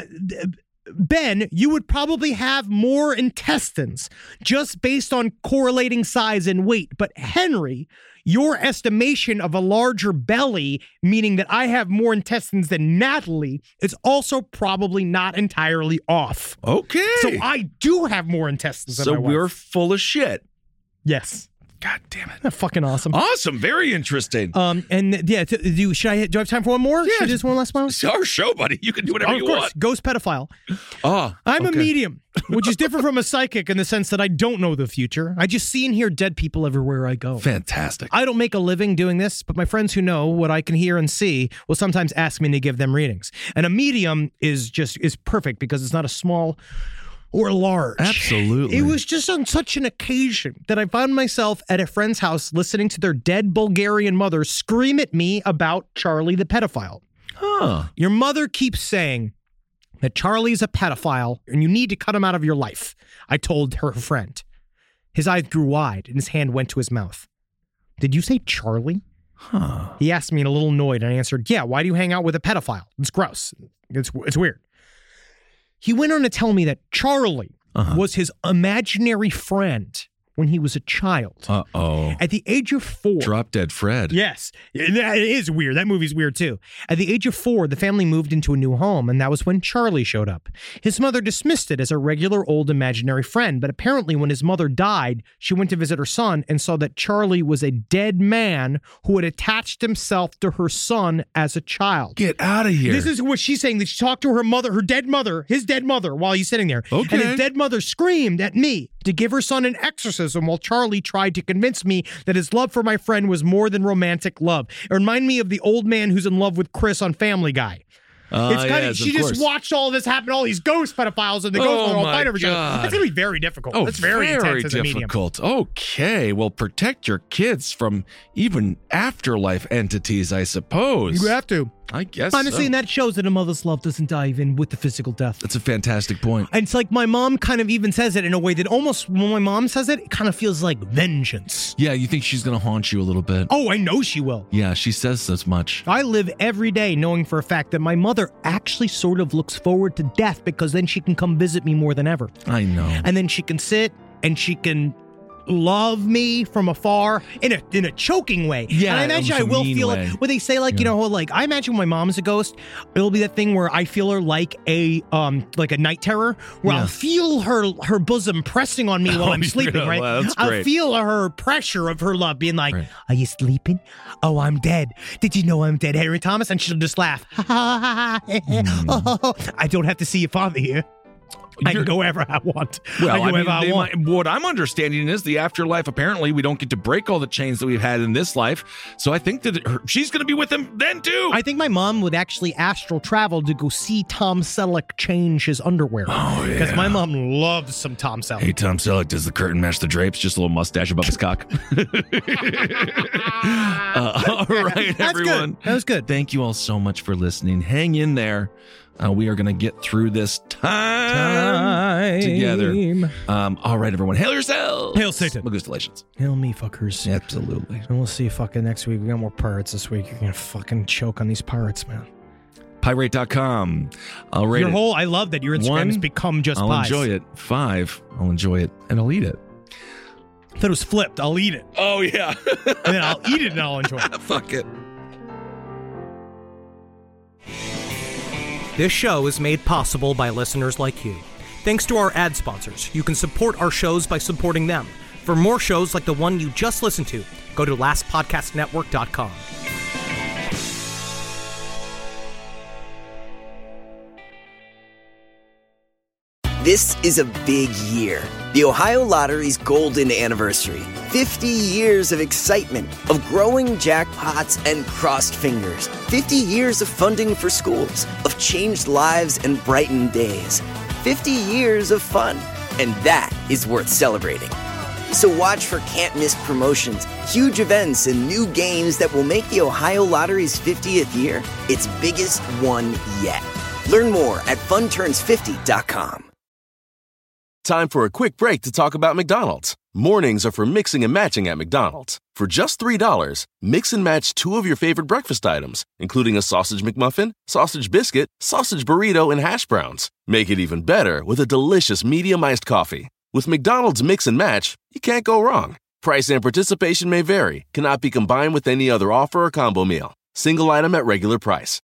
Speaker 5: Ben, you would probably have more intestines just based on correlating size and weight. But Henry, your estimation of a larger belly, meaning that I have more intestines than Natalie, is also probably not entirely off.
Speaker 4: Okay.
Speaker 5: So I do have more intestines than my wife.
Speaker 4: So we're full of shit.
Speaker 5: Yes.
Speaker 4: God damn it.
Speaker 5: That's fucking awesome.
Speaker 4: Awesome. Very interesting.
Speaker 5: And yeah, do I have time for one more?
Speaker 4: Yeah.
Speaker 5: Should I do just one last one?
Speaker 4: It's our show, buddy. You can do whatever you want.
Speaker 5: Ghost pedophile. I'm a medium, which is different from a psychic in the sense that I don't know the future. I just see and hear dead people everywhere I go.
Speaker 4: Fantastic.
Speaker 5: I don't make a living doing this, but my friends who know what I can hear and see will sometimes ask me to give them readings. And a medium is perfect because it's not a small or large.
Speaker 4: Absolutely.
Speaker 5: It was just on such an occasion that I found myself at a friend's house listening to their dead Bulgarian mother scream at me about Charlie the pedophile. Your mother keeps saying that Charlie's a pedophile and you need to cut him out of your life, I told her friend. His eyes grew wide and his hand went to his mouth. Did you say Charlie? He asked me a little annoyed and I answered, yeah, why do you hang out with a pedophile? It's gross. It's weird. He went on to tell me that Charlie was his imaginary friend when he was a child. At the age of 4.
Speaker 4: Drop Dead Fred.
Speaker 5: Yes. It is weird. That movie's weird too. At the age of 4, the family moved into a new home, and that was when Charlie showed up. His mother dismissed it as a regular old imaginary friend, but apparently when his mother died, she went to visit her son and saw that Charlie was a dead man who had attached himself to her son as a child.
Speaker 4: Get out of here.
Speaker 5: This is what she's saying, that she talked to her mother, his dead mother, while he's sitting there.
Speaker 4: Okay.
Speaker 5: And his dead mother screamed at me to give her son an exorcism while Charlie tried to convince me that his love for my friend was more than romantic love. It reminded me of the old man who's in love with Chris on Family Guy. It's kind of, she just watched all of this happen, all these ghost pedophiles and the ghosts all fight over each other. That's going to be very difficult. That's very intense as a medium.
Speaker 4: Okay, well, protect your kids from even afterlife entities, I suppose.
Speaker 5: You have to.
Speaker 4: I guess
Speaker 5: honestly,
Speaker 4: so.
Speaker 5: And that shows that a mother's love doesn't die even with the physical death.
Speaker 4: That's a fantastic point.
Speaker 5: And it's like my mom kind of even says it in a way that almost, when my mom says it, it kind of feels like vengeance.
Speaker 4: Yeah, you think she's going to haunt you a little bit.
Speaker 5: Oh, I know she will.
Speaker 4: Yeah, she says as much.
Speaker 5: I live every day knowing for a fact that my mother actually sort of looks forward to death because then she can come visit me more than ever.
Speaker 4: I know.
Speaker 5: And then she can sit and she can love me from afar in a choking way.
Speaker 4: Yeah,
Speaker 5: and I imagine I will feel it when they say like, you know, like I imagine when my mom's a ghost, it'll be that thing where I feel her like a night terror where I'll feel her bosom pressing on me while I'm sleeping, right?
Speaker 4: Well,
Speaker 5: I'll feel her pressure of her love being like, are you sleeping? Oh, I'm dead. Did you know I'm dead, Henry Thomas? And she'll just laugh. I don't have to see your father here. I can go wherever I want.
Speaker 4: Well,
Speaker 5: I want.
Speaker 4: What I'm understanding is the afterlife, apparently, we don't get to break all the chains that we've had in this life. So I think that she's going to be with him then, too.
Speaker 5: I think my mom would actually astral travel to go see Tom Selleck change his underwear.
Speaker 4: Oh, yeah.
Speaker 5: Because my mom loves some Tom Selleck.
Speaker 4: Hey, Tom Selleck, does the curtain match the drapes? Just a little mustache above his cock. All right, everyone.
Speaker 5: That was good.
Speaker 4: Thank you all so much for listening. Hang in there. We are going to get through this time together. All right, everyone. Hail yourselves.
Speaker 5: Hail Satan.
Speaker 4: Magustalations.
Speaker 5: Hail me, fuckers.
Speaker 4: Absolutely.
Speaker 5: And we'll see you fucking next week. We got more pirates this week. You're going to fucking choke on these pirates, man.
Speaker 4: Pirate.com. I'll rate it.
Speaker 5: I love that your Instagram has become just
Speaker 4: I'll
Speaker 5: pies.
Speaker 4: enjoy it. 5. I'll enjoy it. And I'll eat it.
Speaker 5: I thought it was flipped. I'll eat it.
Speaker 4: Oh, yeah.
Speaker 5: And then I'll eat it and I'll enjoy it.
Speaker 4: Fuck it.
Speaker 5: This show is made possible by listeners like you. Thanks to our ad sponsors, you can support our shows by supporting them. For more shows like the one you just listened to, go to lastpodcastnetwork.com.
Speaker 1: This is a big year. The Ohio Lottery's golden anniversary. 50 years of excitement, of growing jackpots and crossed fingers. 50 years of funding for schools, of changed lives and brightened days. 50 years of fun. And that is worth celebrating. So watch for can't-miss promotions, huge events, and new games that will make the Ohio Lottery's 50th year its biggest one yet. Learn more at funturns50.com.
Speaker 2: Time for a quick break to talk about McDonald's. Mornings are for mixing and matching at McDonald's. For just $3, mix and match 2 of your favorite breakfast items, including a sausage McMuffin, sausage biscuit, sausage burrito, and hash browns. Make it even better with a delicious medium iced coffee. With McDonald's Mix and Match, you can't go wrong. Price and participation may vary, cannot be combined with any other offer or combo meal. Single item at regular price.